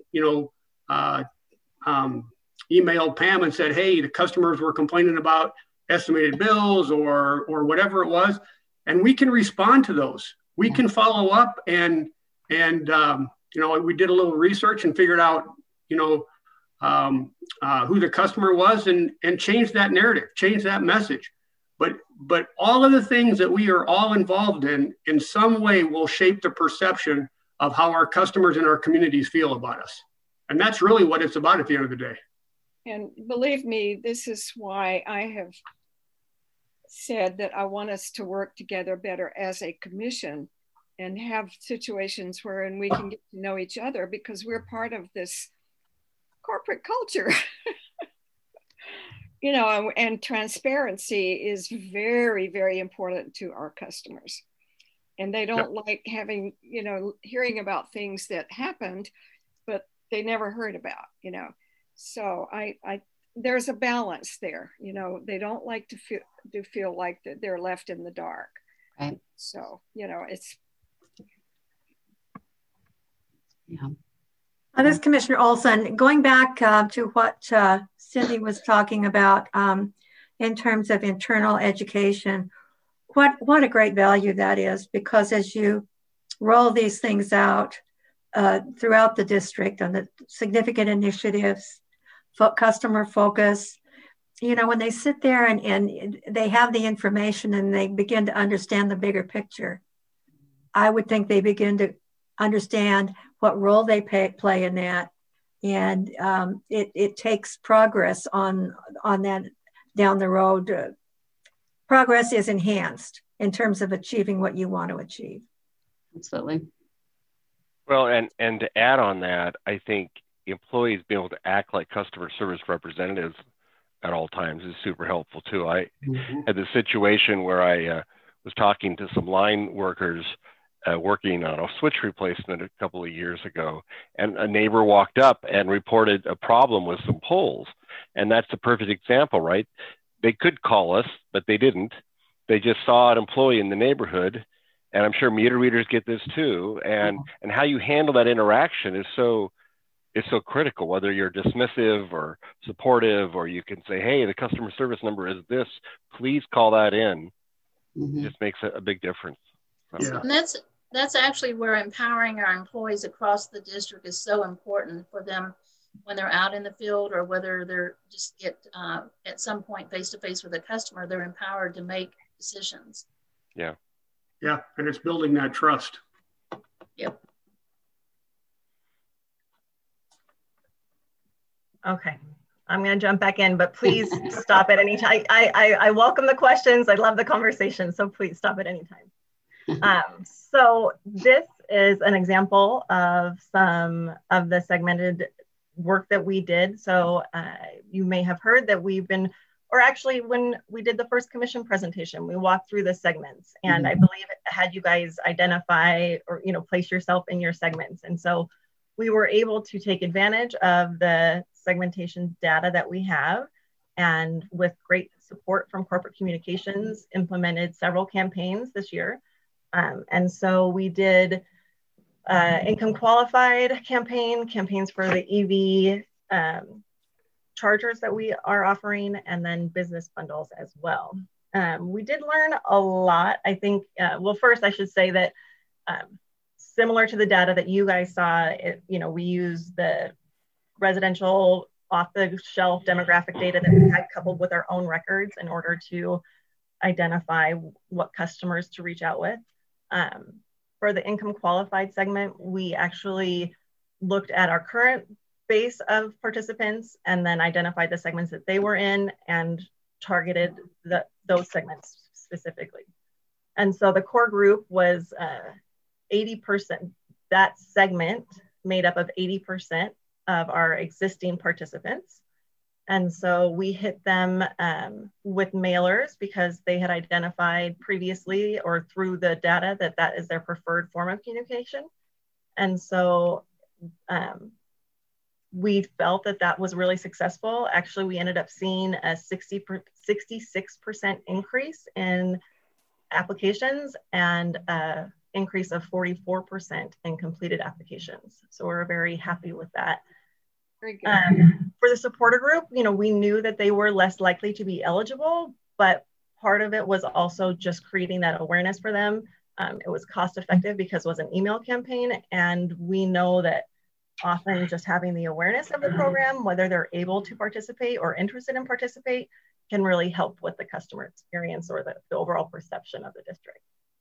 emailed Pam and said, hey, the customers were complaining about estimated bills or whatever it was. And we can respond to those. We can follow up and we did a little research and figured out, who the customer was and change that narrative, change that message. But all of the things that we are all involved in some way will shape the perception of how our customers and our communities feel about us. And that's really what it's about at the end of the day. And believe me, this is why I have said that I want us to work together better as a commission and have situations wherein we can get to know each other, because we're part of this corporate culture. And transparency is very, very important to our customers. And they don't like having, hearing about things that happened, but they never heard about, So there's a balance there. They don't like to feel like that they're left in the dark. Right. So, it's. Yeah. This is Commissioner Olson. Going back to what Cindy was talking about in terms of internal education, what a great value that is, because as you roll these things out throughout the district on the significant initiatives, customer focus, when they sit there and they have the information and they begin to understand the bigger picture, I would think they begin to understand what role they play in that. And it takes progress on that down the road. Progress is enhanced in terms of achieving what you want to achieve. Absolutely. Well, and to add on that, I think employees being able to act like customer service representatives at all times is super helpful too. I had this situation where I was talking to some line workers working on a switch replacement a couple of years ago, and a neighbor walked up and reported a problem with some poles. And that's a perfect example, right? They could call us, but they didn't. They just saw an employee in the neighborhood, and I'm sure meter readers get this too. And how you handle that interaction is so critical, whether you're dismissive or supportive, or you can say, hey, the customer service number is this, please call that in. It just makes a big difference. So. Yeah. And that's actually where empowering our employees across the district is so important for them when they're out in the field, or whether they're just get at some point face-to-face with a customer, they're empowered to make decisions. Yeah. Yeah, and it's building that trust. Yep. Okay, I'm going to jump back in, but please stop at any time. I welcome the questions. I love the conversation, so please stop at any time. So this is an example of some of the segmented work that we did. So you may have heard that we've been, or actually when we did the first commission presentation, we walked through the segments, and I believe it had you guys identify or, place yourself in your segments. And so we were able to take advantage of the segmentation data that we have, and with great support from corporate communications, implemented several campaigns this year. And so we did income qualified campaigns for the EV chargers that we are offering, and then business bundles as well. We did learn a lot. I think, well, first I should say that similar to the data that you guys saw, we use the residential off-the-shelf demographic data that we had coupled with our own records in order to identify what customers to reach out with. For the income qualified segment, we actually looked at our current base of participants and then identified the segments that they were in and targeted those segments specifically. And so the core group was 80%, that segment made up of 80% of our existing participants. And so we hit them with mailers because they had identified previously or through the data that that is their preferred form of communication. And so we felt that that was really successful. Actually, we ended up seeing a 66% increase in applications and an increase of 44% in completed applications. So we're very happy with that. Very good. For the supporter group, we knew that they were less likely to be eligible, but part of it was also just creating that awareness for them. It was cost effective because it was an email campaign, and we know that often just having the awareness of the program, whether they're able to participate or interested in participate, can really help with the customer experience or the overall perception of the district.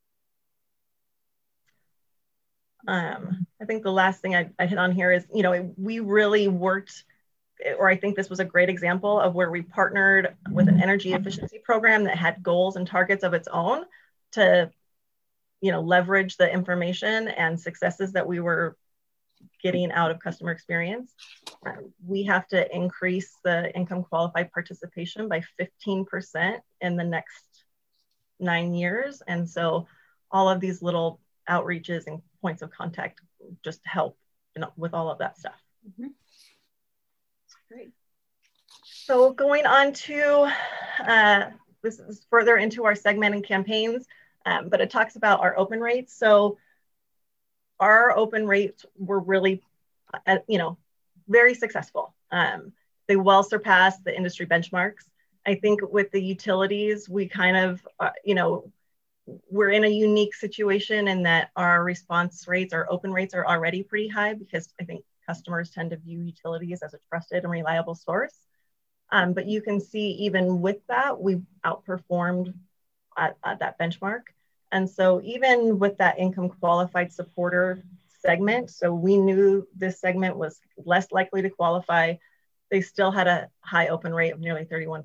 I think the last thing I hit on here is, we really worked, or I think this was a great example of where we partnered with an energy efficiency program that had goals and targets of its own to, leverage the information and successes that we were getting out of customer experience. We have to increase the income qualified participation by 15% in the next 9 years. And so all of these little outreaches and points of contact just help with all of that stuff. Mm-hmm. Great. So going on to, this is further into our segmented campaigns, but it talks about our open rates. So our open rates were really, very successful. They well surpassed the industry benchmarks. I think with the utilities, we kind of, we're in a unique situation in that our response rates, our open rates are already pretty high because I think customers tend to view utilities as a trusted and reliable source. But you can see even with that, we outperformed at that benchmark. And so even with that income qualified supporter segment, so we knew this segment was less likely to qualify, they still had a high open rate of nearly 31%.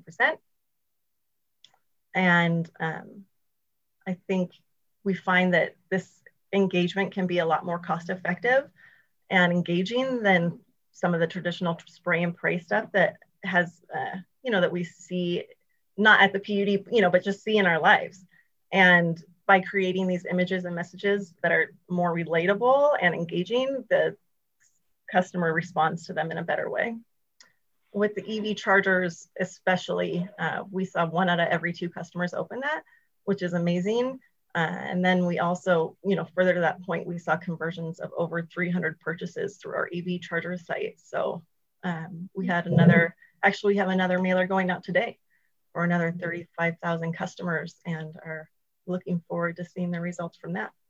And I think we find that this engagement can be a lot more cost effective and engaging than some of the traditional spray and pray stuff that has, that we see not at the PUD, but just see in our lives. And by creating these images and messages that are more relatable and engaging, the customer responds to them in a better way. With the EV chargers, especially, we saw 1 out of every 2 customers open that, which is amazing. And then we also, further to that point, we saw conversions of over 300 purchases through our EV charger site. So we had we have another mailer going out today for another 35,000 customers and are looking forward to seeing the results from that.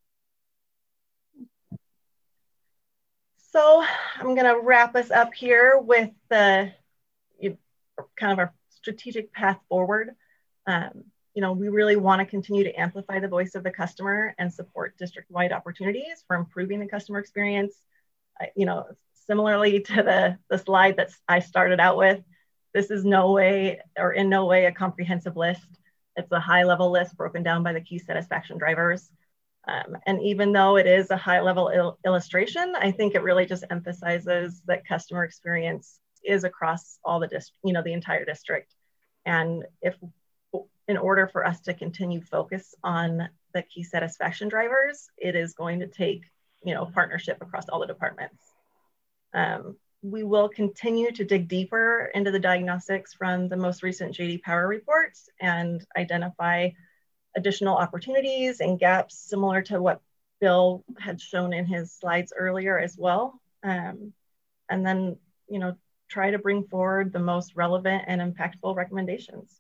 So I'm going to wrap us up here with the kind of our strategic path forward. We really want to continue to amplify the voice of the customer and support district-wide opportunities for improving the customer experience. Similarly to the slide that I started out with, this is in no way a comprehensive list. It's a high-level list broken down by the key satisfaction drivers. And even though it is a high-level illustration, I think it really just emphasizes that customer experience is across all the entire district. And in order for us to continue focus on the key satisfaction drivers, it is going to take, partnership across all the departments. We will continue to dig deeper into the diagnostics from the most recent J.D. Power reports and identify additional opportunities and gaps similar to what Bill had shown in his slides earlier as well. And then, try to bring forward the most relevant and impactful recommendations.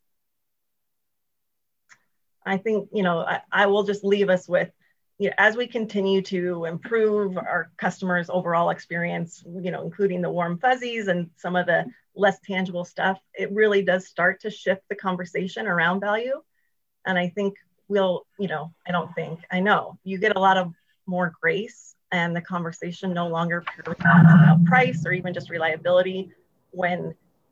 I think, I will just leave us with, as we continue to improve our customers' overall experience, including the warm fuzzies and some of the less tangible stuff, it really does start to shift the conversation around value. And I think I know you get a lot of more grace and the conversation no longer purely about price or even just reliability when,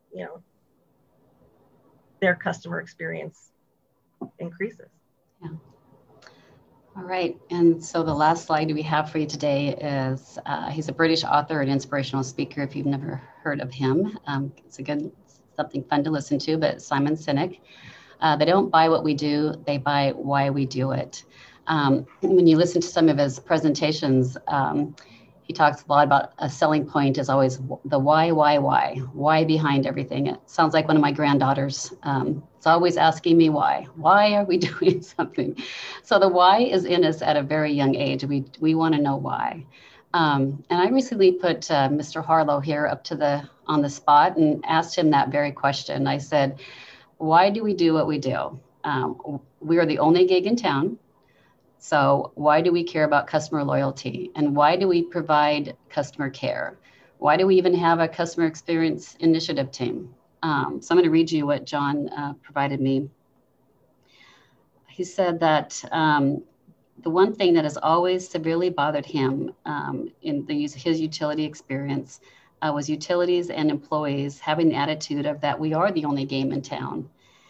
their customer experience increases. Yeah. All right, and so the last slide we have for you today is, he's a British author and inspirational speaker if you've never heard of him. It's a good something fun to listen to, but Simon Sinek. They don't buy what we do, they buy why we do it. When you listen to some of his presentations, he talks a lot about a selling point is always the why behind everything. It sounds like one of my granddaughters. It's always asking me why are we doing something? So the why is in us at a very young age. We want to know why. And I recently put Mr. Harlow here on the spot and asked him that very question. I said, why do we do what we do? We are the only gig in town. So why do we care about customer loyalty? And why do we provide customer care? Why do we even have a customer experience initiative team? So I'm going to read you what John provided me. He said that the one thing that has always severely bothered him in his utility experience was utilities and employees having the attitude of that we are the only game in town.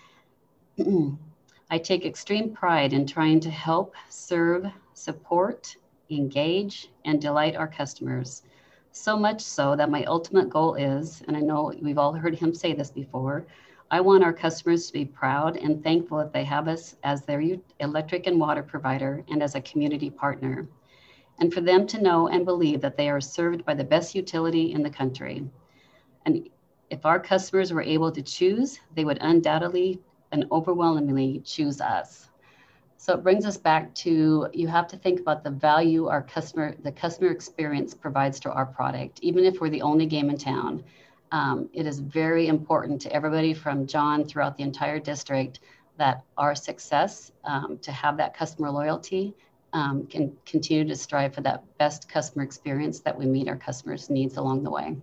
I take extreme pride in trying to help, serve, support, engage, and delight our customers. So much so that my ultimate goal is, and I know we've all heard him say this before, I want our customers to be proud and thankful that they have us as their electric and water provider and as a community partner, and for them to know and believe that they are served by the best utility in the country. And if our customers were able to choose, they would undoubtedly and overwhelmingly choose us. So it brings us back to, you have to think about the value the customer experience provides to our product. Even if we're the only game in town, it is very important to everybody from John throughout the entire district that our success to have that customer loyalty can continue to strive for that best customer experience that we meet our customers' needs along the way.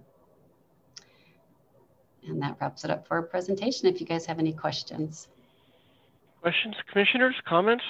And that wraps it up for our presentation. If you guys have any questions. Questions, commissioners, comments?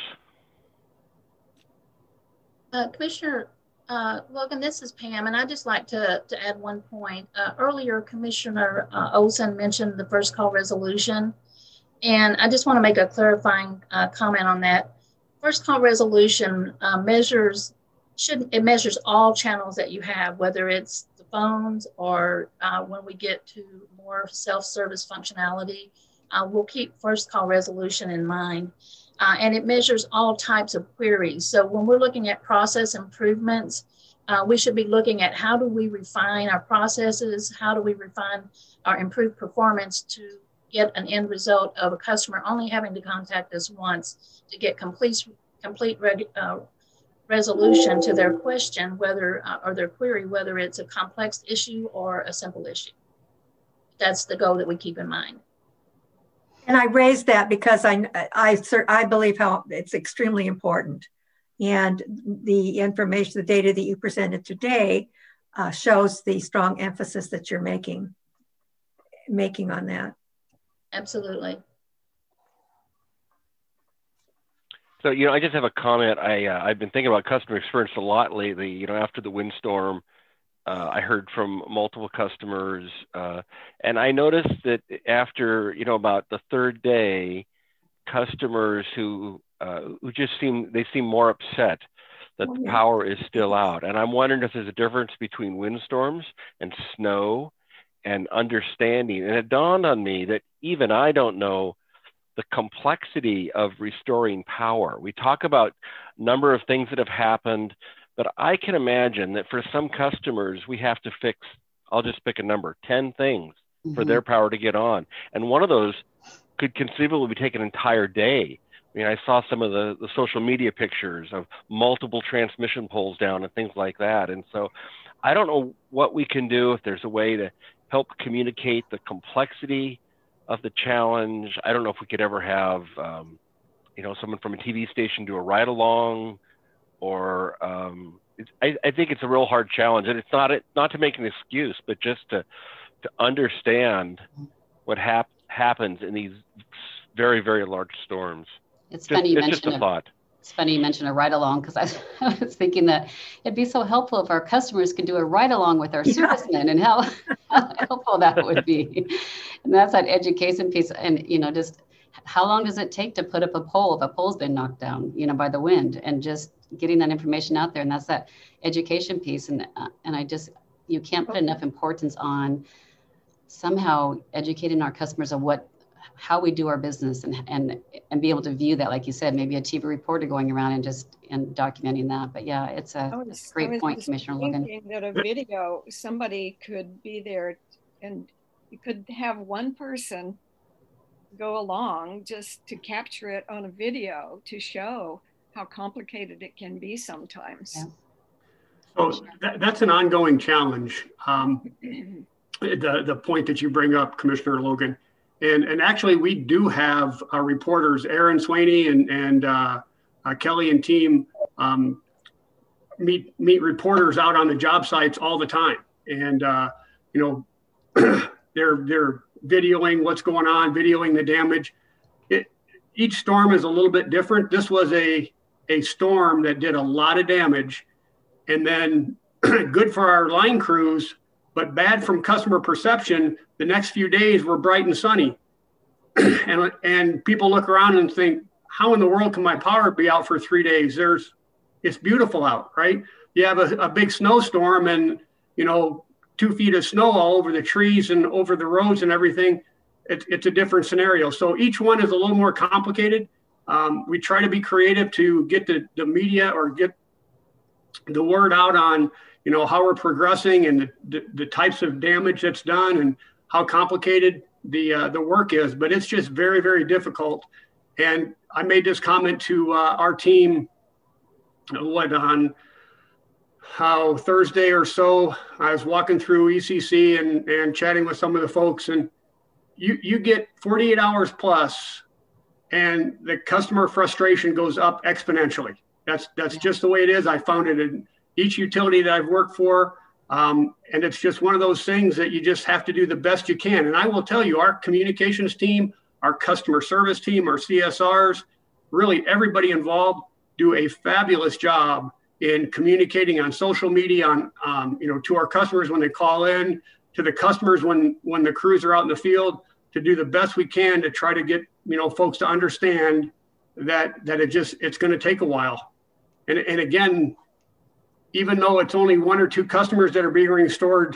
Commissioner Logan, this is Pam, and I'd just like to add one point. Earlier, Commissioner Olson mentioned the first call resolution, and I just want to make a clarifying comment on that. First call resolution measures all channels that you have, whether it's the phones or when we get to more self-service functionality, we'll keep first call resolution in mind. And it measures all types of queries. So when we're looking at process improvements, we should be looking at how do we refine our processes, how do we refine our improved performance to get an end result of a customer only having to contact us once to get complete resolution to their question, or their query, whether it's a complex issue or a simple issue. That's the goal that we keep in mind. And I raised that because I believe how it's extremely important. And the information, the data that you presented today shows the strong emphasis that you're making on that. Absolutely. So, I just have a comment. I've been thinking about customer experience a lot lately. After the windstorm, I heard from multiple customers, and I noticed that after, about the third day, customers who just seem more upset that the power is still out. And I'm wondering if there's a difference between windstorms and snow and understanding. And it dawned on me that even I don't know the complexity of restoring power. We talk about a number of things that have happened, but I can imagine that for some customers, we have to fix, I'll just pick a number, 10 things for their power to get on. And one of those could conceivably take an entire day. I saw some of the social media pictures of multiple transmission poles down and things like that. And so I don't know what we can do, if there's a way to help communicate the complexity of the challenge. I don't know if we could ever have, someone from a TV station do a ride along, or I think it's a real hard challenge, and it's not to make an excuse, but just to understand what happens in these very, very large storms. It's funny you mentioned just a thought. It's funny you mentioned a ride along, because I was thinking that it'd be so helpful if our customers could do a ride along with our servicemen, and how helpful that would be. And that's that education piece. And, just how long does it take to put up a pole if a pole's been knocked down, by the wind, and just getting that information out there. And that's that education piece. And you can't put enough importance on somehow educating our customers on how we do our business and be able to view that, like you said, maybe a TV reporter going around and documenting that. But yeah, it's a great point, Commissioner Logan. That a video, somebody could be there and you could have one person go along just to capture it on a video to show how complicated it can be sometimes. Yeah. So that's an ongoing challenge. The point that you bring up, Commissioner Logan, and actually we do have our reporters, Aaron Swaney and Kelly and team meet reporters out on the job sites all the time, and they're videoing what's going on, videoing the damage. Each storm is a little bit different. This was a storm that did a lot of damage, and then good for our line crews, but bad from customer perception. The next few days were bright and sunny. and people look around and think, how in the world can my power be out for 3 days? It's beautiful out, right? You have a big snowstorm and, 2 feet of snow all over the trees and over the roads and everything. It's a different scenario. So each one is a little more complicated. We try to be creative to get the media or get the word out on, how we're progressing and the types of damage that's done and how complicated the work is. But it's just very, very difficult. And I made this comment to our team, on how Thursday or so, I was walking through ECC and chatting with some of the folks, and you get 48 hours plus and the customer frustration goes up exponentially. That's just the way it is. I found it in each utility that I've worked for. And it's just one of those things that you just have to do the best you can. And I will tell you, our communications team, our customer service team, our CSRs, really everybody involved do a fabulous job in communicating on social media, to our customers when they call in, to the customers when the crews are out in the field, to do the best we can to try to get, folks to understand that it's going to take a while. And again, even though it's only 1 or 2 customers that are being restored,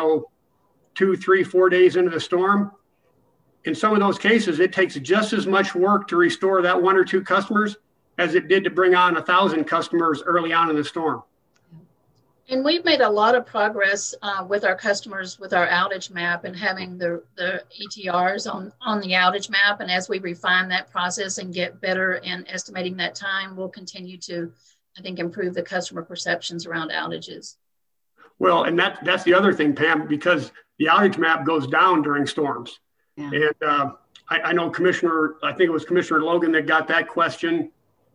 2, 3, 4 days into the storm, in some of those cases, it takes just as much work to restore that 1 or 2 customers as it did to bring on 1,000 customers early on in the storm. And we've made a lot of progress with our customers with our outage map and having the ETRs on the outage map. And as we refine that process and get better in estimating that time, we'll continue to, I think, improve the customer perceptions around outages. Well, and that's the other thing, Pam, because the outage map goes down during storms. Yeah. And I know I think it was Commissioner Logan that got that question.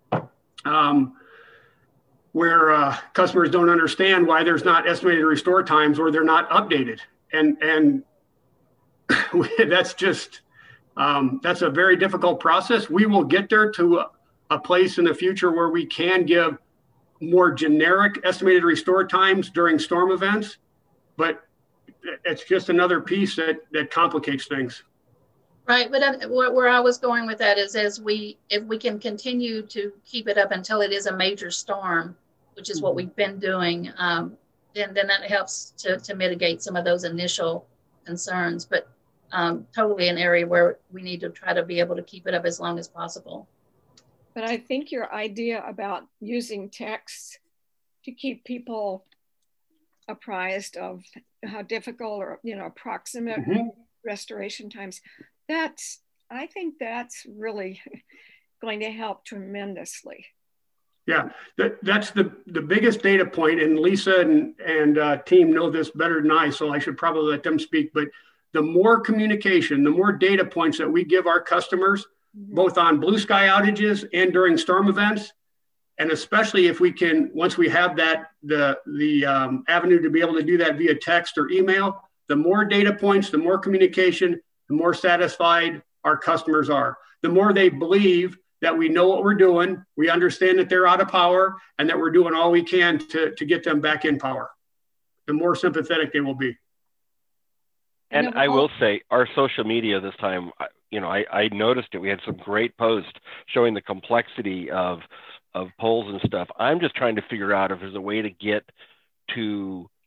Where customers don't understand why there's not estimated restore times or they're not updated. And that's just, that's a very difficult process. We will get there to a place in the future where we can give more generic estimated restore times during storm events, but it's just another piece that complicates things. Right, but where I was going with that is if we can continue to keep it up until it is a major storm, which is what we've been doing, then that helps to mitigate some of those initial concerns. But totally an area where we need to try to be able to keep it up as long as possible. But I think your idea about using text to keep people apprised of how difficult or approximate restoration times, I think that's really going to help tremendously. Yeah, that's the biggest data point, and Lisa and team know this better than I, so I should probably let them speak. But the more communication, the more data points that we give our customers, both on blue sky outages and during storm events, and especially if we can, once we have that the avenue to be able to do that via text or email, the more data points, the more communication, the more satisfied our customers are. The more they believe that we know what we're doing, we understand that they're out of power, and that we're doing all we can to get them back in power, the more sympathetic they will be. And I will say, our social media this time, I noticed it. We had some great posts showing the complexity of polls and stuff. I'm just trying to figure out if there's a way to get to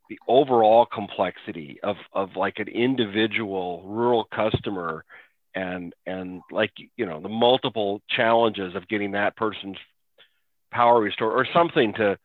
the overall complexity of like an individual rural customer and like, you know, the multiple challenges of getting that person's power restored or something to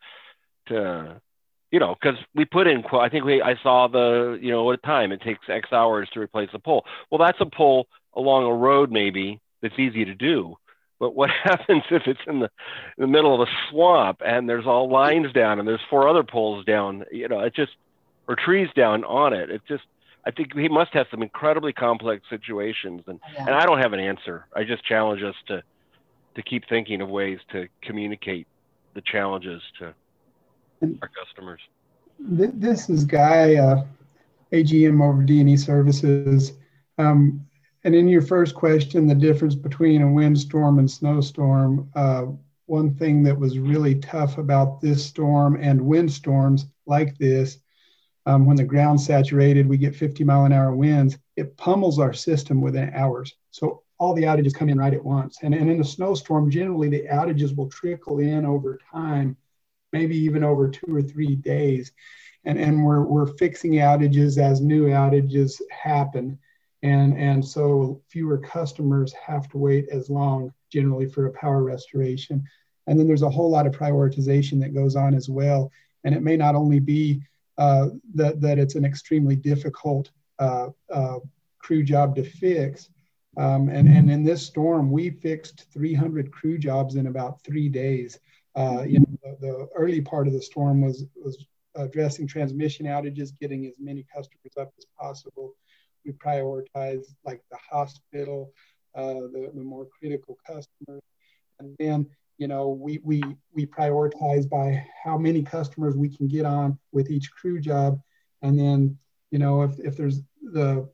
you know, because we put in, I saw the, you know, at a time it takes X hours to replace a pole. Well, that's a pole along a road maybe that's easy to do. But what happens if it's in the middle of a swamp and there's all lines down and there's 4 other poles down, you know, it just, or trees down on it. It just, I think he must have some incredibly complex situations. And I don't have an answer. I just challenge us to keep thinking of ways to communicate the challenges to our customers. This is Guy, AGM over D&E Services. And in your first question, the difference between a windstorm and snowstorm, one thing that was really tough about this storm and windstorms like this, when the ground's saturated, we get 50-mile-an-hour winds, it pummels our system within hours. So all the outages come in right at once. And in a snowstorm, generally the outages will trickle in over time, maybe even over 2 or 3 days. And we're fixing outages as new outages happen. And so fewer customers have to wait as long generally for a power restoration. And then there's a whole lot of prioritization that goes on as well. And it may not only be that it's an extremely difficult crew job to fix. And in this storm, we fixed 300 crew jobs in about 3 days. You know, the early part of the storm was addressing transmission outages, getting as many customers up as possible. We prioritized like the hospital, the more critical customers, and then, you know, we prioritize by how many customers we can get on with each crew job, and then, you know, if there's the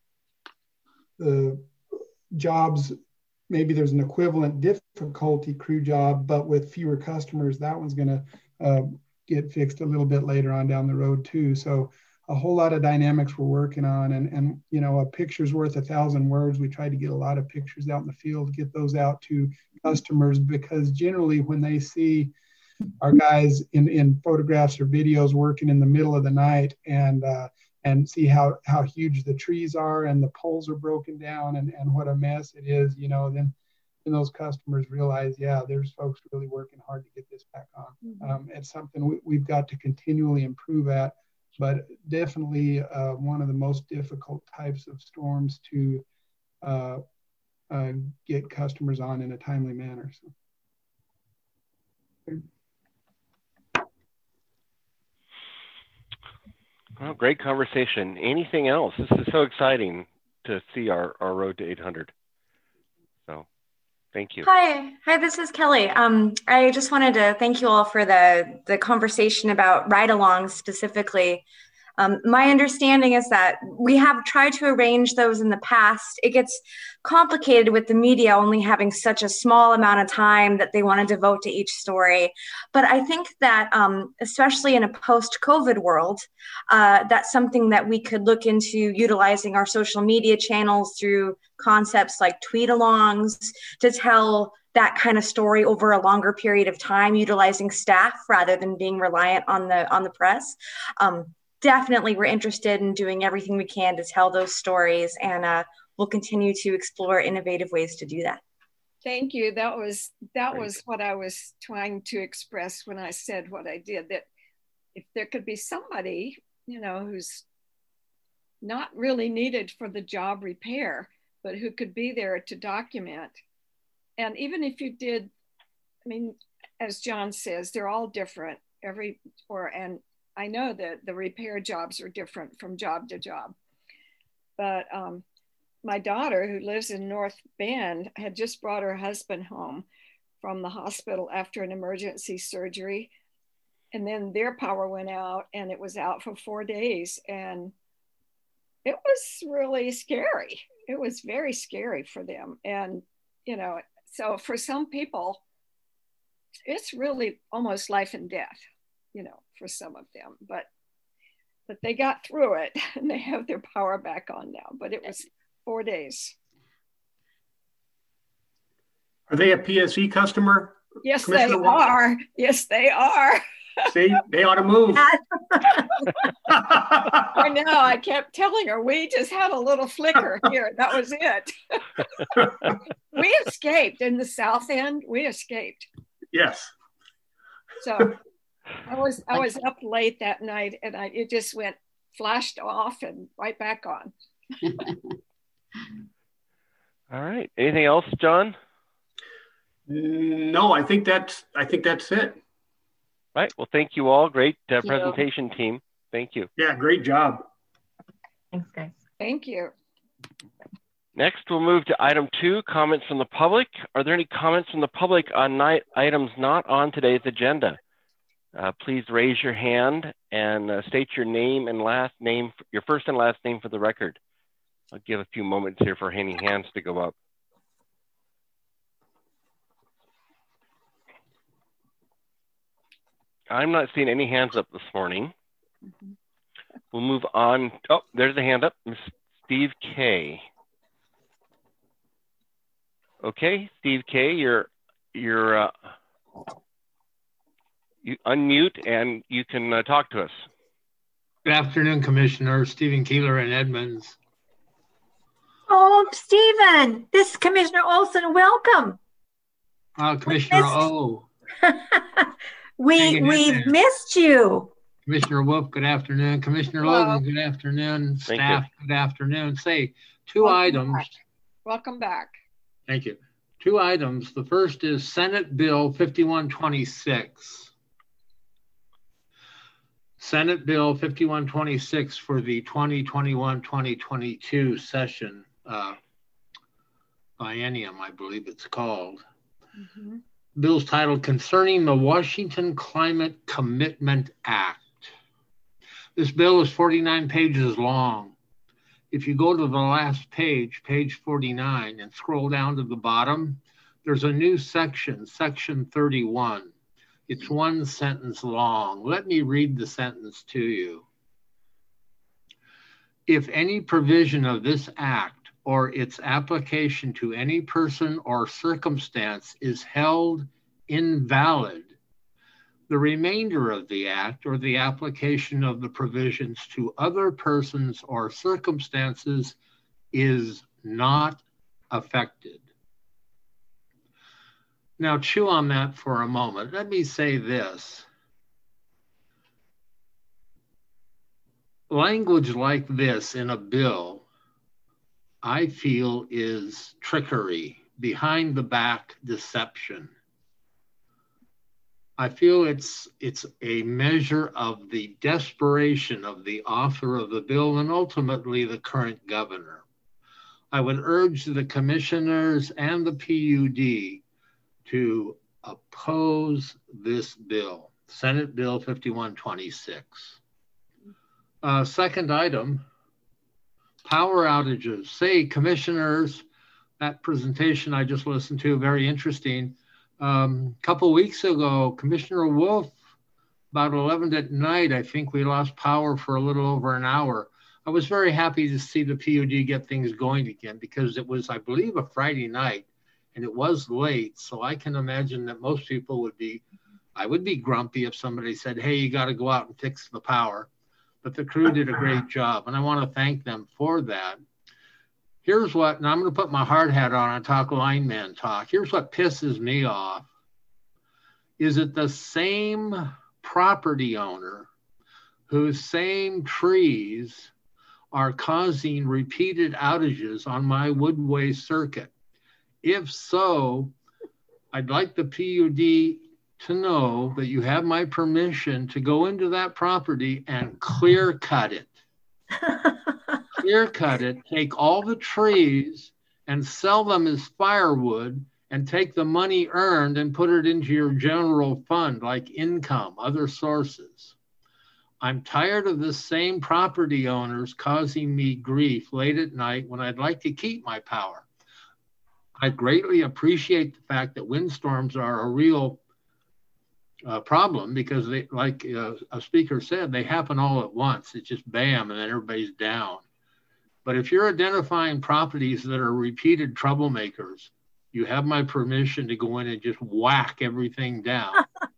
jobs, maybe there's an equivalent difficulty crew job, but with fewer customers, that one's going to get fixed a little bit later on down the road too. So a whole lot of dynamics we're working on, and you know, a picture's worth 1,000 words. We try to get a lot of pictures out in the field, get those out to customers, because generally when they see our guys in photographs or videos working in the middle of the night and see how huge the trees are and the poles are broken down and what a mess it is, you know, then those customers realize, yeah, there's folks really working hard to get this back on. Mm-hmm. It's something we've got to continually improve at, but definitely one of the most difficult types of storms to get customers on in a timely manner. So. Well, great conversation. Anything else? This is so exciting to see our road to 800. So thank you. Hi, this is Kelly. I just wanted to thank you all for the conversation about ride-alongs specifically. My understanding is that we have tried to arrange those in the past. It gets complicated with the media only having such a small amount of time that they want to devote to each story. But I think that especially in a post-COVID world, that's something that we could look into utilizing our social media channels through concepts like tweet-alongs to tell that kind of story over a longer period of time, utilizing staff rather than being reliant on the press. Definitely, we're interested in doing everything we can to tell those stories, and we'll continue to explore innovative ways to do that. Thank you. That was what I was trying to express when I said what I did, that if there could be somebody, you know, who's not really needed for the job repair, but who could be there to document. And even if you did, I mean, as John says, they're all different, and I know that the repair jobs are different from job to job. But my daughter, who lives in North Bend, had just brought her husband home from the hospital after an emergency surgery. And then their power went out, and it was out for 4 days. And it was really scary. It was very scary for them. And, you know, so for some people, it's really almost life and death, you know, for some of them, but they got through it and they have their power back on now, but it was 4 days. Are they a PSE customer? Yes, they are. Yes, they are. See, they ought to move. I know. I kept telling her, we just had a little flicker here. That was it. We escaped in the south end. We escaped. Yes. So I was up late that night, and it just flashed off and right back on. All right. Anything else, John? No, I think that's it. Right. Well, thank you all. Great presentation, team. Thank you. Yeah, great job. Thanks, guys. Thank you. Next, we'll move to item 2, comments from the public. Are there any comments from the public on items not on today's agenda? Please raise your hand and state your name and last name, your first and last name for the record. I'll give a few moments here for any hands to go up. I'm not seeing any hands up this morning. We'll move on. Oh, there's a hand up, Ms. Steve K. Okay, Steve K, you unmute and you can talk to us. Good afternoon, Commissioner. Stephen Keeler in Edmonds. Oh, Stephen, this is Commissioner Olson. Welcome. Commissioner O. We've missed you. Commissioner Wolf, good afternoon. Commissioner Logan, good afternoon. Staff, good afternoon. Say 2 items. Back. Welcome back. Thank you. 2 items. The first is Senate Bill 5126. Senate Bill 5126 for the 2021-2022 session, biennium, I believe it's called. Mm-hmm. Bill's titled Concerning the Washington Climate Commitment Act. This bill is 49 pages long. If you go to the last page, page 49, and scroll down to the bottom, there's a new section, section 31. It's 1 sentence long. Let me read the sentence to you. If any provision of this act or its application to any person or circumstance is held invalid, the remainder of the act or the application of the provisions to other persons or circumstances is not affected. Now, chew on that for a moment. Let me say this. Language like this in a bill, I feel, is trickery, behind the back deception. I feel it's a measure of the desperation of the author of the bill and ultimately the current governor. I would urge the commissioners and the PUD to oppose this bill, Senate Bill 5126. Second item, power outages. Say, commissioners, that presentation I just listened to, very interesting. Couple weeks ago, Commissioner Wolf, about 11 at night, I think we lost power for a little over an hour. I was very happy to see the PUD get things going again because it was, I believe, a Friday night and it was late. So I can imagine that most people would be, I would be grumpy if somebody said, hey, you got to go out and fix the power. But the crew did a great job and I want to thank them for that. Here's what, and I'm going to put my hard hat on and talk lineman talk. Here's what pisses me off. Is it the same property owner whose same trees are causing repeated outages on my Woodway circuit? If so, I'd like the PUD to know that you have my permission to go into that property and clear cut it. Clear cut it, take all the trees and sell them as firewood and take the money earned and put it into your general fund like income, other sources. I'm tired of the same property owners causing me grief late at night when I'd like to keep my power. I greatly appreciate the fact that windstorms are a real problem because they, like a speaker said, they happen all at once. It's just bam, and then everybody's down. But if you're identifying properties that are repeated troublemakers, you have my permission to go in and just whack everything down.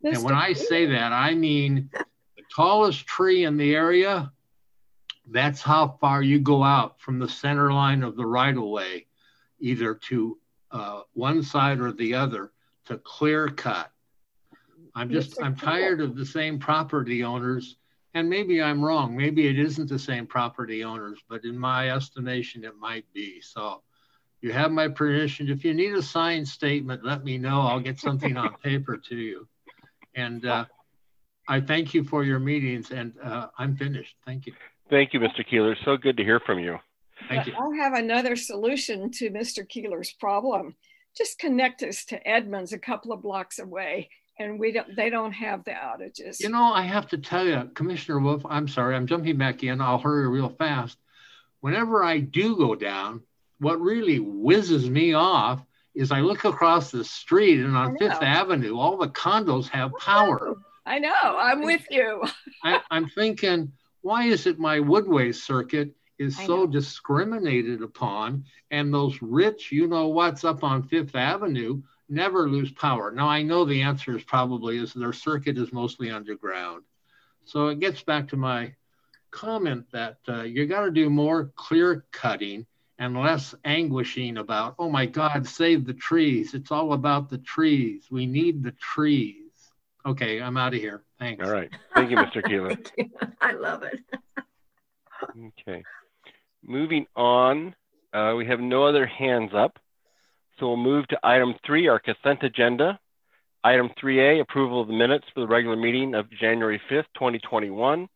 And when I say that, I mean the tallest tree in the area, that's how far you go out from the center line of the right-of-way, either to one side or the other, to clear cut. I'm tired of the same property owners, and maybe I'm wrong. Maybe it isn't the same property owners, but in my estimation, it might be. So you have my permission. If you need a signed statement, let me know. I'll get something on paper to you. And I thank you for your meetings, and I'm finished. Thank you. Thank you, Mr. Keeler. So good to hear from you. Thank you. I have another solution to Mr. Keeler's problem. Just connect us to Edmonds a couple of blocks away, and they don't have the outages. You know, I have to tell you, Commissioner Wolf, I'm sorry, I'm jumping back in. I'll hurry real fast. Whenever I do go down, what really whizzes me off is I look across the street, and on Fifth Avenue, all the condos have power. I know, I'm with you. I'm thinking, why is it my Woodway circuit is so discriminated upon, and those rich, you know what's up on Fifth Avenue never lose power? Now, I know the answer is probably their circuit is mostly underground. So it gets back to my comment that you got to do more clear cutting and less anguishing about, oh my God, save the trees. It's all about the trees. We need the trees. Okay, I'm out of here. Thanks. All right. Thank you, Mr. Keeler. I love it. Okay. Moving on, we have no other hands up. So we'll move to item 3, our consent agenda. Item 3A, approval of the minutes for the regular meeting of January 5th, 2021.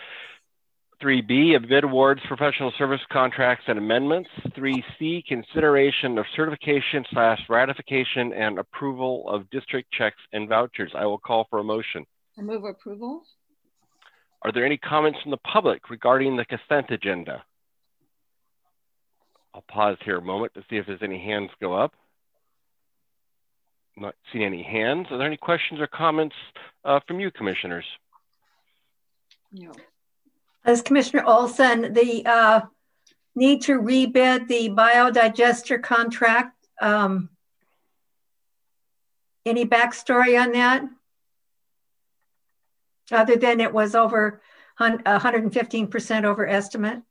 3B, bid awards, professional service contracts and amendments. 3C, consideration of certification/ratification and approval of district checks and vouchers. I will call for a motion. I move approval. Are there any comments from the public regarding the consent agenda? I'll pause here a moment to see if there's any hands go up. Not seeing any hands. Are there any questions or comments from you, commissioners? No. As Commissioner Olson, the need to rebid the biodigester contract. Any backstory on that? Other than it was over 115% over estimate.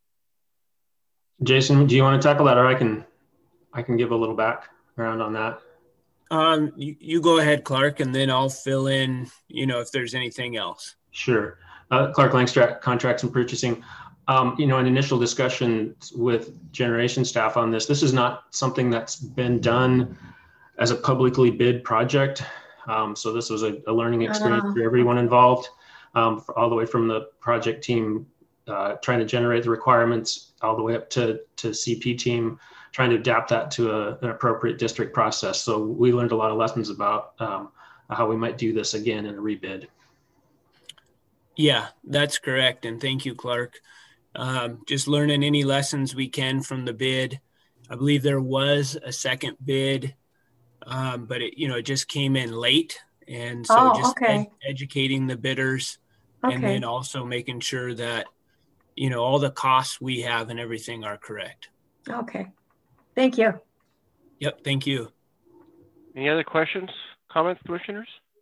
Jason, do you want to tackle that, or I can give a little background on that? You go ahead, Clark, and then I'll fill in, if there's anything else. Sure. Clark Langstrack, Contracts and Purchasing. In initial discussions with generation staff on this is not something that's been done as a publicly bid project. So this was a learning experience for everyone involved, all the way from the project team trying to generate the requirements, all the way up to CP team trying to adapt that to an appropriate district process. So we learned a lot of lessons about how we might do this again in a rebid. Yeah, that's correct. And thank you, Clark. Just learning any lessons we can from the bid. I believe there was a second bid, but it just came in late. And so educating the bidders and then also making sure that, all the costs we have and everything are correct. Okay. Thank you. Yep. Thank you. Any other questions, comments, commissioners?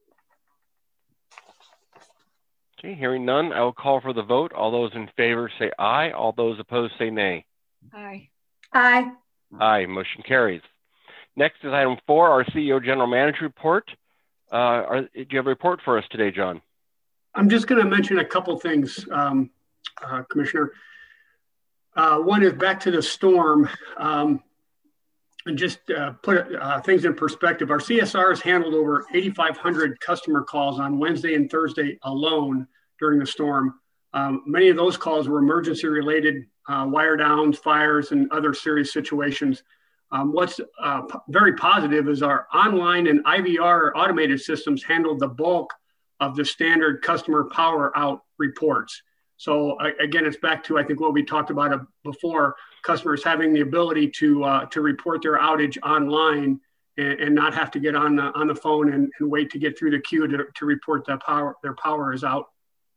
Okay, hearing none, I will call for the vote. All those in favor say aye. All those opposed say nay. Aye. Aye. Aye, motion carries. Next is item 4, our CEO General Manager report. Do you have a report for us today, John? I'm just going to mention a couple things, Commissioner. One is back to the storm. And just put things in perspective, our CSR has handled over 8,500 customer calls on Wednesday and Thursday alone during the storm. Many of those calls were emergency related, wire downs, fires, and other serious situations. What's very positive is our online and IVR automated systems handled the bulk of the standard customer power out reports. So again, it's back to, I think, what we talked about before, customers having the ability to report their outage online and not have to get on the phone and wait to get through the queue to report that their power is out.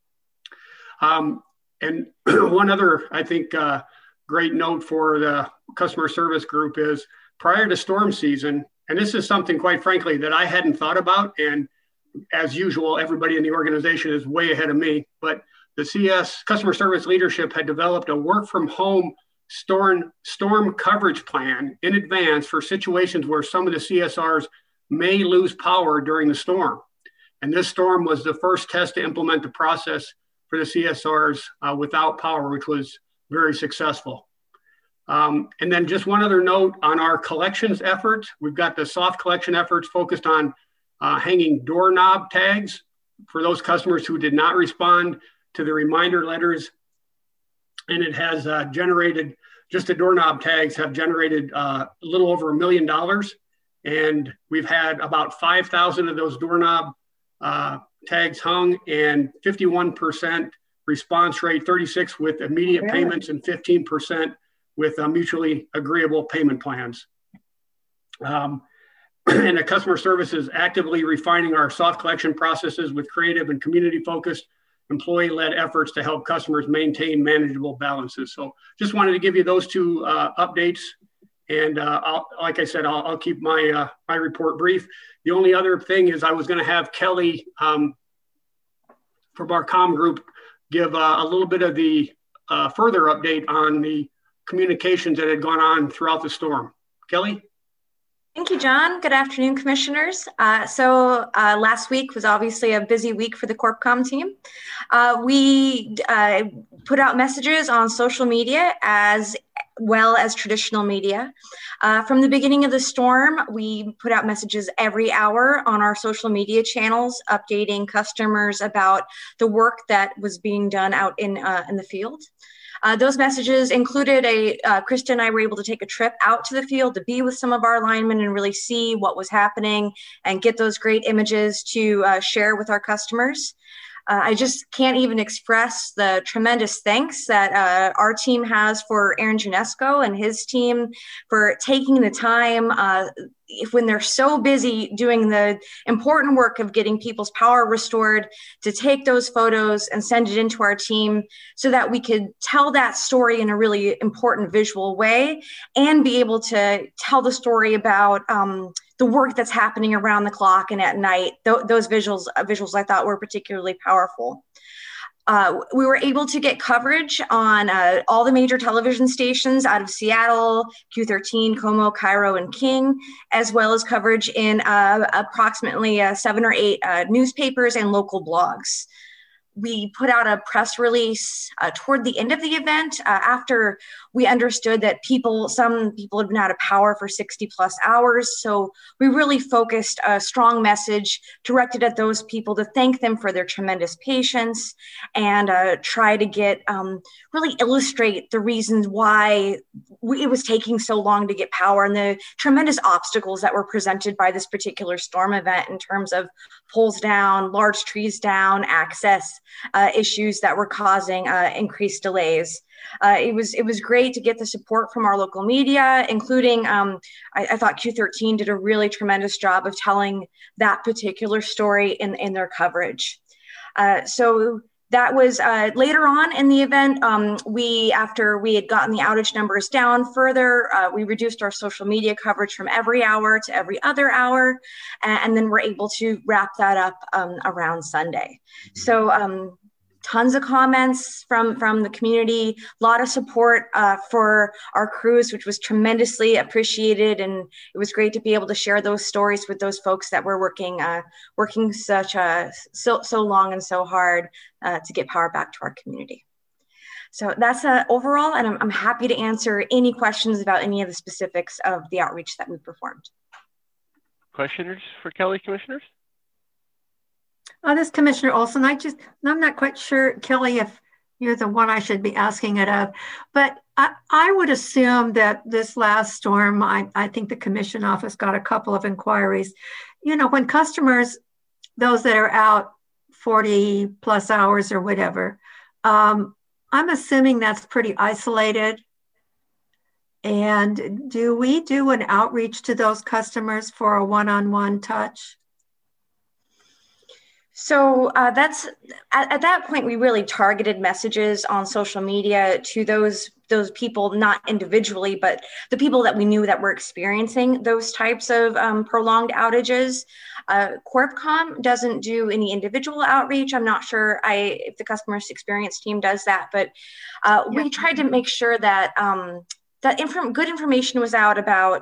And one other, I think, great note for the customer service group is prior to storm season, and this is something, quite frankly, that I hadn't thought about, and as usual, everybody in the organization is way ahead of me, but the CS customer service leadership had developed a work from home storm coverage plan in advance for situations where some of the CSRs may lose power during the storm. And this storm was the first test to implement the process for the CSRs without power, which was very successful. And then just one other note on our collections efforts. We've got the soft collection efforts focused on hanging doorknob tags for those customers who did not respond to the reminder letters. And it has generated, just the doorknob tags have generated a little over $1 million. And we've had about 5,000 of those doorknob tags hung, and 51% response rate, 36 with immediate payments, and 15% with mutually agreeable payment plans. And the customer service is actively refining our soft collection processes with creative and community-focused employee-led efforts to help customers maintain manageable balances. So just wanted to give you those two updates. And like I said, I'll keep my my report brief. The only other thing is I was going to have Kelly from our comm group give a little bit of the further update on the communications that had gone on throughout the storm. Kelly? Thank you, John. Good afternoon, commissioners. So last week was obviously a busy week for the CorpComm team. We put out messages on social media as well as traditional media. From the beginning of the storm, we put out messages every hour on our social media channels, updating customers about the work that was being done out in the field. Those messages included Krista and I were able to take a trip out to the field to be with some of our linemen and really see what was happening and get those great images to share with our customers. I just can't even express the tremendous thanks that our team has for Aaron Janesco and his team for taking the time when they're so busy doing the important work of getting people's power restored, to take those photos and send it into our team so that we could tell that story in a really important visual way and be able to tell the story about the work that's happening around the clock and at night. Those visuals I thought were particularly powerful. We were able to get coverage on all the major television stations out of Seattle, Q13, Como, Cairo, and King, as well as coverage in approximately 7 or 8 newspapers and local blogs. We put out a press release toward the end of the event after we understood that some people had been out of power for 60 plus hours. So we really focused a strong message directed at those people to thank them for their tremendous patience and try to get really illustrate the reasons why it was taking so long to get power and the tremendous obstacles that were presented by this particular storm event in terms of poles down, large trees down, access issues that were causing increased delays. It was great to get the support from our local media, including I thought Q13 did a really tremendous job of telling that particular story in their coverage. So that was later on in the event. After we had gotten the outage numbers down further, we reduced our social media coverage from every hour to every other hour, and then we're able to wrap that up around Sunday. So tons of comments from the community, a lot of support for our crews, which was tremendously appreciated. And it was great to be able to share those stories with those folks that were working so long and so hard to get power back to our community. So that's overall, and I'm happy to answer any questions about any of the specifics of the outreach that we performed. Questioners for Kelly, commissioners? This is Commissioner Olson. I'm not quite sure, Kelly, if you're the one I should be asking it of, but I would assume that this last storm, I think the commission office got a couple of inquiries. You know, when customers, those that are out 40 plus hours or whatever, I'm assuming that's pretty isolated. And do we do an outreach to those customers for a one-on-one touch? So that's at that point, we really targeted messages on social media to those those people, not individually, but the people that we knew that were experiencing those types of prolonged outages. CorpCom doesn't do any individual outreach. I'm not sure if the customer experience team does that, but we tried to make sure that good information was out about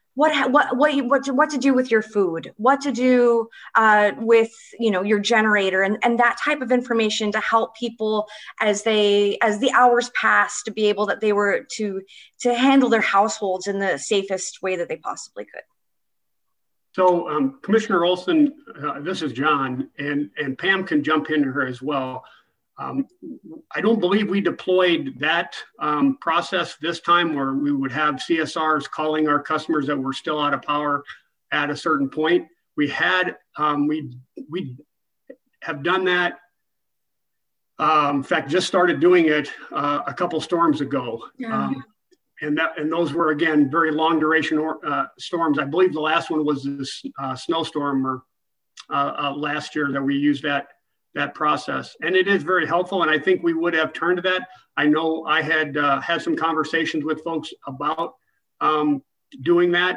what to do with your food, what to do with your generator, and that type of information to help people as the hours pass to be able to handle their households in the safest way that they possibly could. So Commissioner Olson, this is John, and Pam can jump in here as well. I don't believe we deployed that process this time where we would have CSRs calling our customers that were still out of power at a certain point. We had, we have done that. In fact, just started doing it a couple storms ago. Yeah. And those were, again, very long duration storms. I believe the last one was this snowstorm last year that we used that process, and it is very helpful. And I think we would have turned to that. I know I had had some conversations with folks about doing that.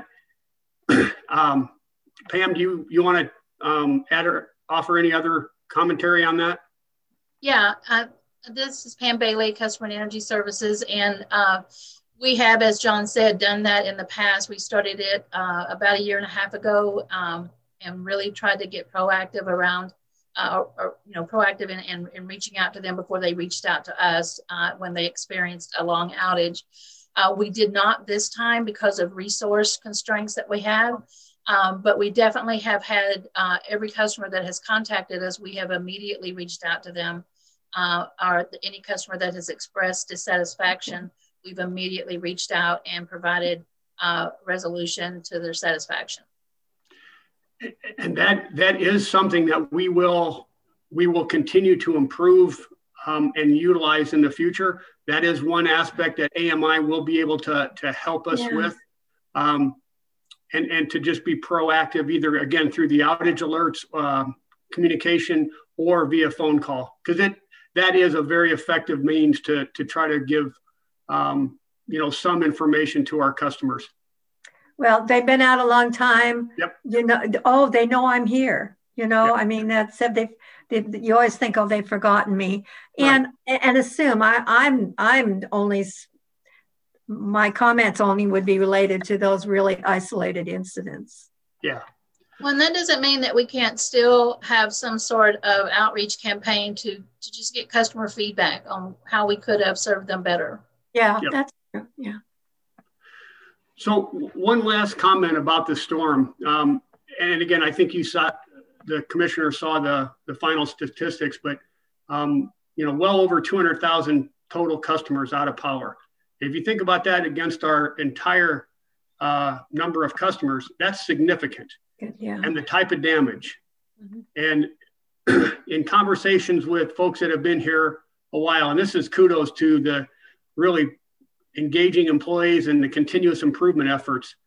Pam, do you want to add or offer any other commentary on that? Yeah, this is Pam Bailey, Customer and Energy Services, and we have, as John said, done that in the past. We started it about 1.5 years ago, and really tried to get proactive around. Proactive in reaching out to them before they reached out to us when they experienced a long outage. We did not this time because of resource constraints that we have, but we definitely have had every customer that has contacted us, we have immediately reached out to them. Any customer that has expressed dissatisfaction, we've immediately reached out and provided resolution to their satisfaction. And that is something that we will continue to improve and utilize in the future. That is one aspect that AMI will be able to help us with, and to just be proactive, either again through the outage alerts, communication, or via phone call, because that is a very effective means to try to give some information to our customers. Well, they've been out a long time. Yep. They know I'm here. Yep. I mean, that's you always think, they've forgotten me, and assume I'm only, my comments only would be related to those really isolated incidents. Yeah. Well, and that doesn't mean that we can't still have some sort of outreach campaign to just get customer feedback on how we could have served them better. Yeah, yep. That's true. Yeah. So one last comment about the storm. And again, I think the commissioner saw the final statistics, but well over 200,000 total customers out of power. If you think about that against our entire number of customers, that's significant. Yeah. And the type of damage. Mm-hmm. And in conversations with folks that have been here a while, and this is kudos to the really engaging employees and the continuous improvement efforts.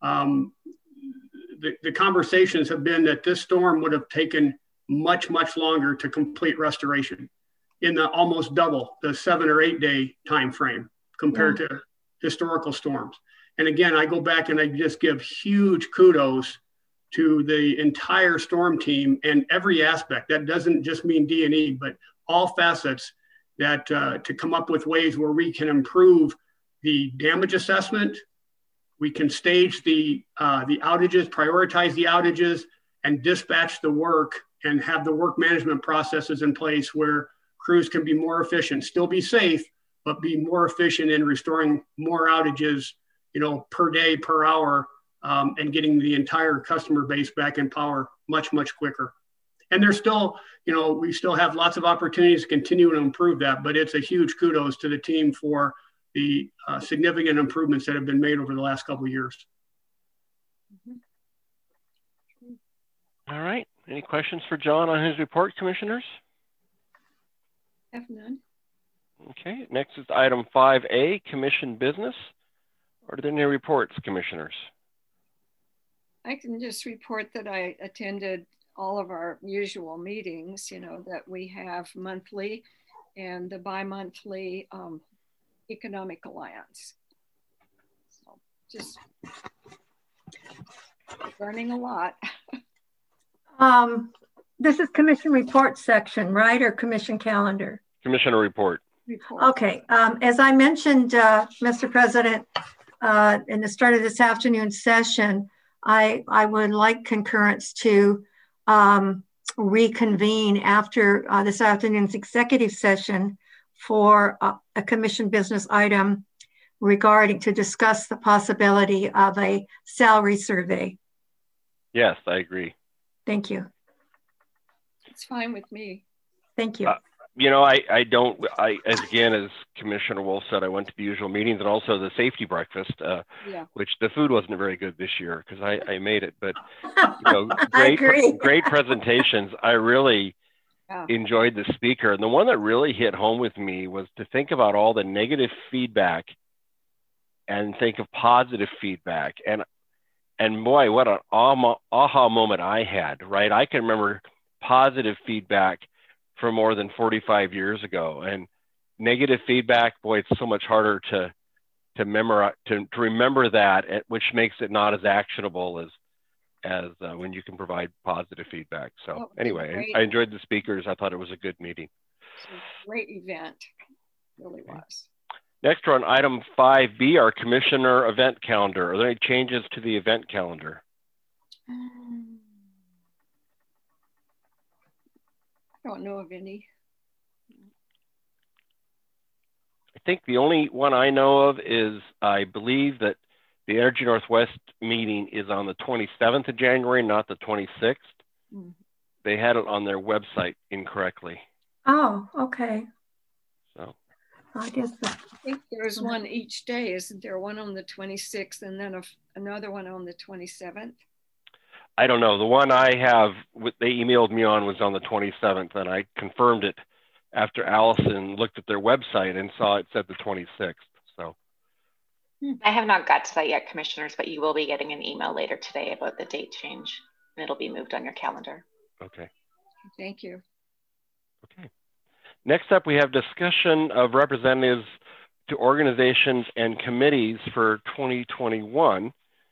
The conversations have been that this storm would have taken much, much longer to complete restoration, in the almost double the 7 or 8 day time frame compared to historical storms. And again, I go back and I just give huge kudos to the entire storm team and every aspect. That doesn't just mean D&E, but all facets that to come up with ways where we can improve the damage assessment, we can stage the outages, prioritize the outages, and dispatch the work and have the work management processes in place where crews can be more efficient, still be safe, but be more efficient in restoring more outages, per day, per hour, and getting the entire customer base back in power much, much quicker. And there's still, we still have lots of opportunities to continue to improve that, but it's a huge kudos to the team for the significant improvements that have been made over the last couple of years. All right. Any questions for John on his report, commissioners? I have none. Okay. Next is item 5A, commission business. Are there any reports, commissioners? I can just report that I attended all of our usual meetings, that we have monthly, and the bi-monthly Economic Alliance. So just learning a lot. This is commission report section, right? Or commission calendar? Commissioner report. Okay. As I mentioned, Mr. President, in the start of this afternoon session, I would like concurrence to reconvene after this afternoon's executive session for a commission business item regarding to discuss the possibility of a salary survey. Yes, I agree. Thank you. It's fine with me. Thank you. You know, as Commissioner Wolf said, I went to the usual meetings and also the safety breakfast, which the food wasn't very good this year because I made it, but you know, great presentations. I really enjoyed the speaker. And the one that really hit home with me was to think about all the negative feedback and think of positive feedback. And boy, what an aha moment I had, right? I can remember positive feedback from more than 45 years ago, and negative feedback, boy, it's so much harder to memorize, to remember that, which makes it not as actionable as when you can provide positive feedback. So anyway, I enjoyed the speakers. I thought it was a good meeting. It's a great event, it really was. Next, we're on item 5B, our commissioner event calendar. Are there any changes to the event calendar? I don't know of any. I think the only one I know of is, I believe that the Energy Northwest meeting is on the 27th of January, not the 26th. Mm-hmm. They had it on their website incorrectly. Oh, okay. So I guess I think there's one each day. Isn't there one on the 26th and then another one on the 27th? I don't know. The one I have, they emailed me on, was on the 27th, and I confirmed it after Allison looked at their website and saw it said the 26th. So I have not got to that yet, commissioners, but you will be getting an email later today about the date change, and it'll be moved on your calendar. Okay. Thank you. Okay. Next up, we have discussion of representatives to organizations and committees for 2021.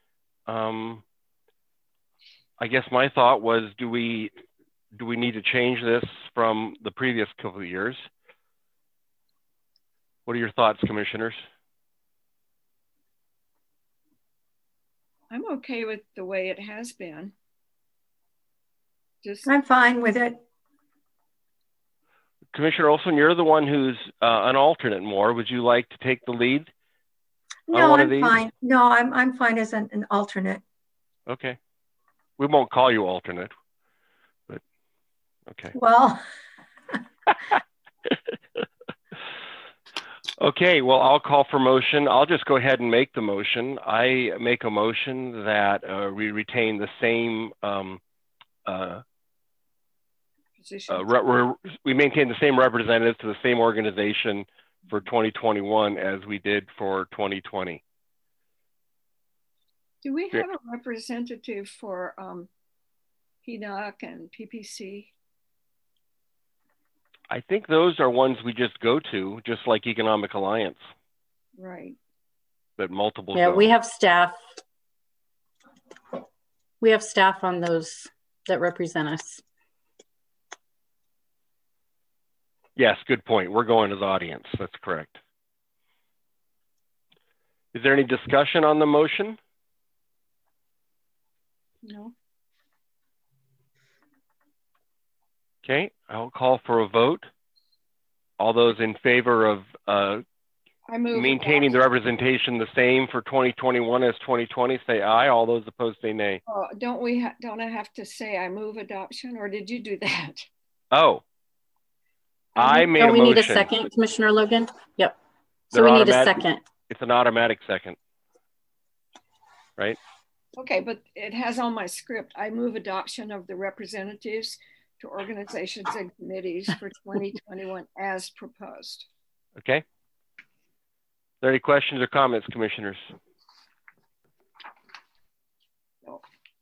I guess my thought was, do we need to change this from the previous couple of years? What are your thoughts, commissioners? I'm okay with the way it has been. I'm fine with it. Commissioner Olson, you're the one who's an alternate more. Would you like to take the lead? No, I'm fine. No, I'm fine as an alternate. Okay. We won't call you alternate, but okay. Well. Okay, well, I'll call for motion. I'll just go ahead and make the motion. I make a motion that we retain the same, we maintain the same representatives to the same organization for 2021 as we did for 2020. Do we have a representative for PNOC and PPC? I think those are ones we just go to, just like Economic Alliance. Right. But multiple. Yeah, we have staff. We have staff on those that represent us. Yes, good point. We're going as audience. That's correct. Is there any discussion on the motion? No. Okay, I'll call for a vote. All those in favor of maintaining the representation the same for 2021 as 2020, say aye. All those opposed, say nay. Oh, don't I have to say I move adoption, or did you do that? Oh, I made a motion. We need a second, Commissioner Logan. Yep. So we need a second. It's an automatic second, right? Okay, but it has on my script, I move adoption of the representatives to organizations and committees for 2021 as proposed. Okay. Are there any questions or comments, commissioners? No.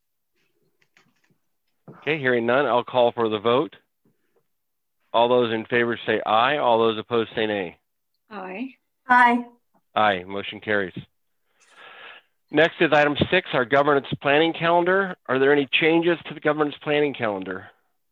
Okay, hearing none, I'll call for the vote. All those in favor say aye. All those opposed say nay. Aye. Aye. Aye, motion carries. Next is item 6, our governance planning calendar. Are there any changes to the governance planning calendar?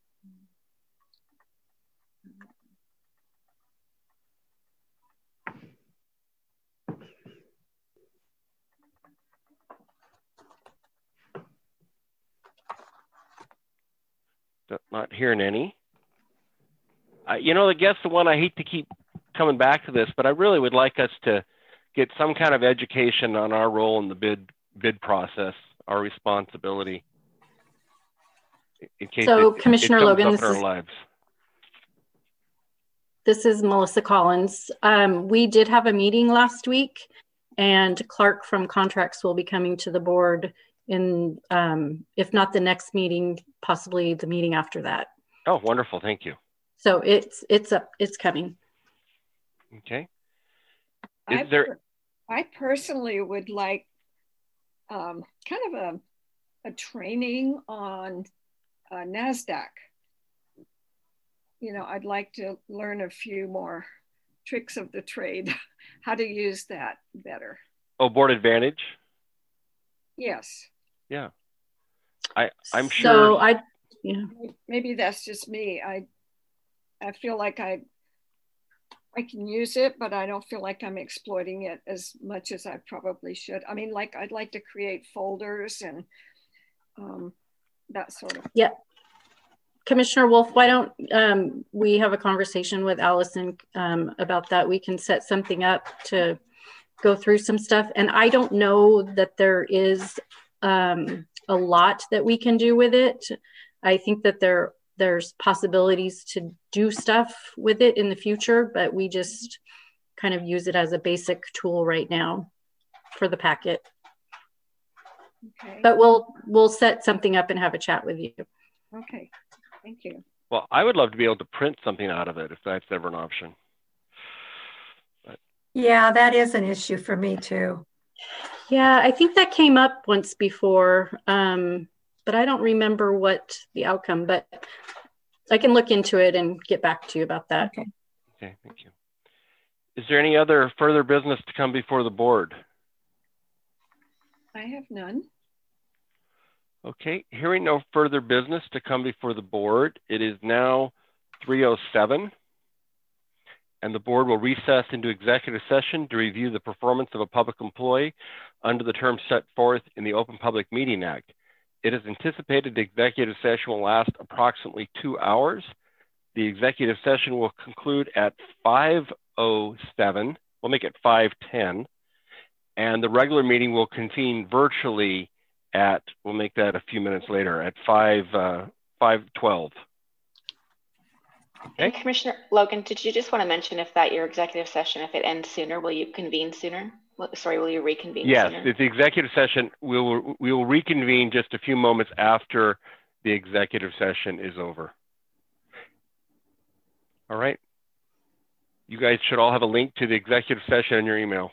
Not hearing any. You know, I guess the one, I hate to keep coming back to this, but I really would like us to get some kind of education on our role in the bid process, our responsibility. In case so, Commissioner Logan, this is Melissa Collins. We did have a meeting last week, and Clark from Contracts will be coming to the board in, if not the next meeting, possibly the meeting after that. Oh, wonderful! Thank you. So it's coming. Okay. I personally would like kind of a training on NASDAQ. You know, I'd like to learn a few more tricks of the trade, how to use that better. Oh, Board Advantage? Yes. Yeah. I'm sure. So maybe that's just me. I feel like I can use it, but I don't feel like I'm exploiting it as much as I probably should. I mean, like I'd like to create folders and that sort of. Yeah. Commissioner Wolf, why don't we have a conversation with Allison about that? We can set something up to go through some stuff. And I don't know that there is a lot that we can do with it. I think that there's possibilities to do stuff with it in the future, but we just kind of use it as a basic tool right now for the packet. Okay. But we'll set something up and have a chat with you. Okay, thank you. Well, I would love to be able to print something out of it if that's ever an option. But. Yeah, that is an issue for me too. Yeah, I think that came up once before, but I don't remember what the outcome, but I can look into it and get back to you about that. Okay. Okay, thank you. Is there any other further business to come before the board? I have none. Okay, hearing no further business to come before the board, it is now 3:07, and the board will recess into executive session to review the performance of a public employee under the terms set forth in the Open Public Meeting Act. It is anticipated the executive session will last approximately 2 hours. The executive session will conclude at 5:07. We'll make it 5:10. And the regular meeting will convene virtually at, we'll make that a few minutes later, at 5:12. Okay. And Commissioner Logan, did you just want to mention if that your executive session, if it ends sooner, will you convene sooner? Sorry, will you reconvene yes, sooner? Yes, the executive session, we will reconvene just a few moments after the executive session is over. All right. You guys should all have a link to the executive session in your email.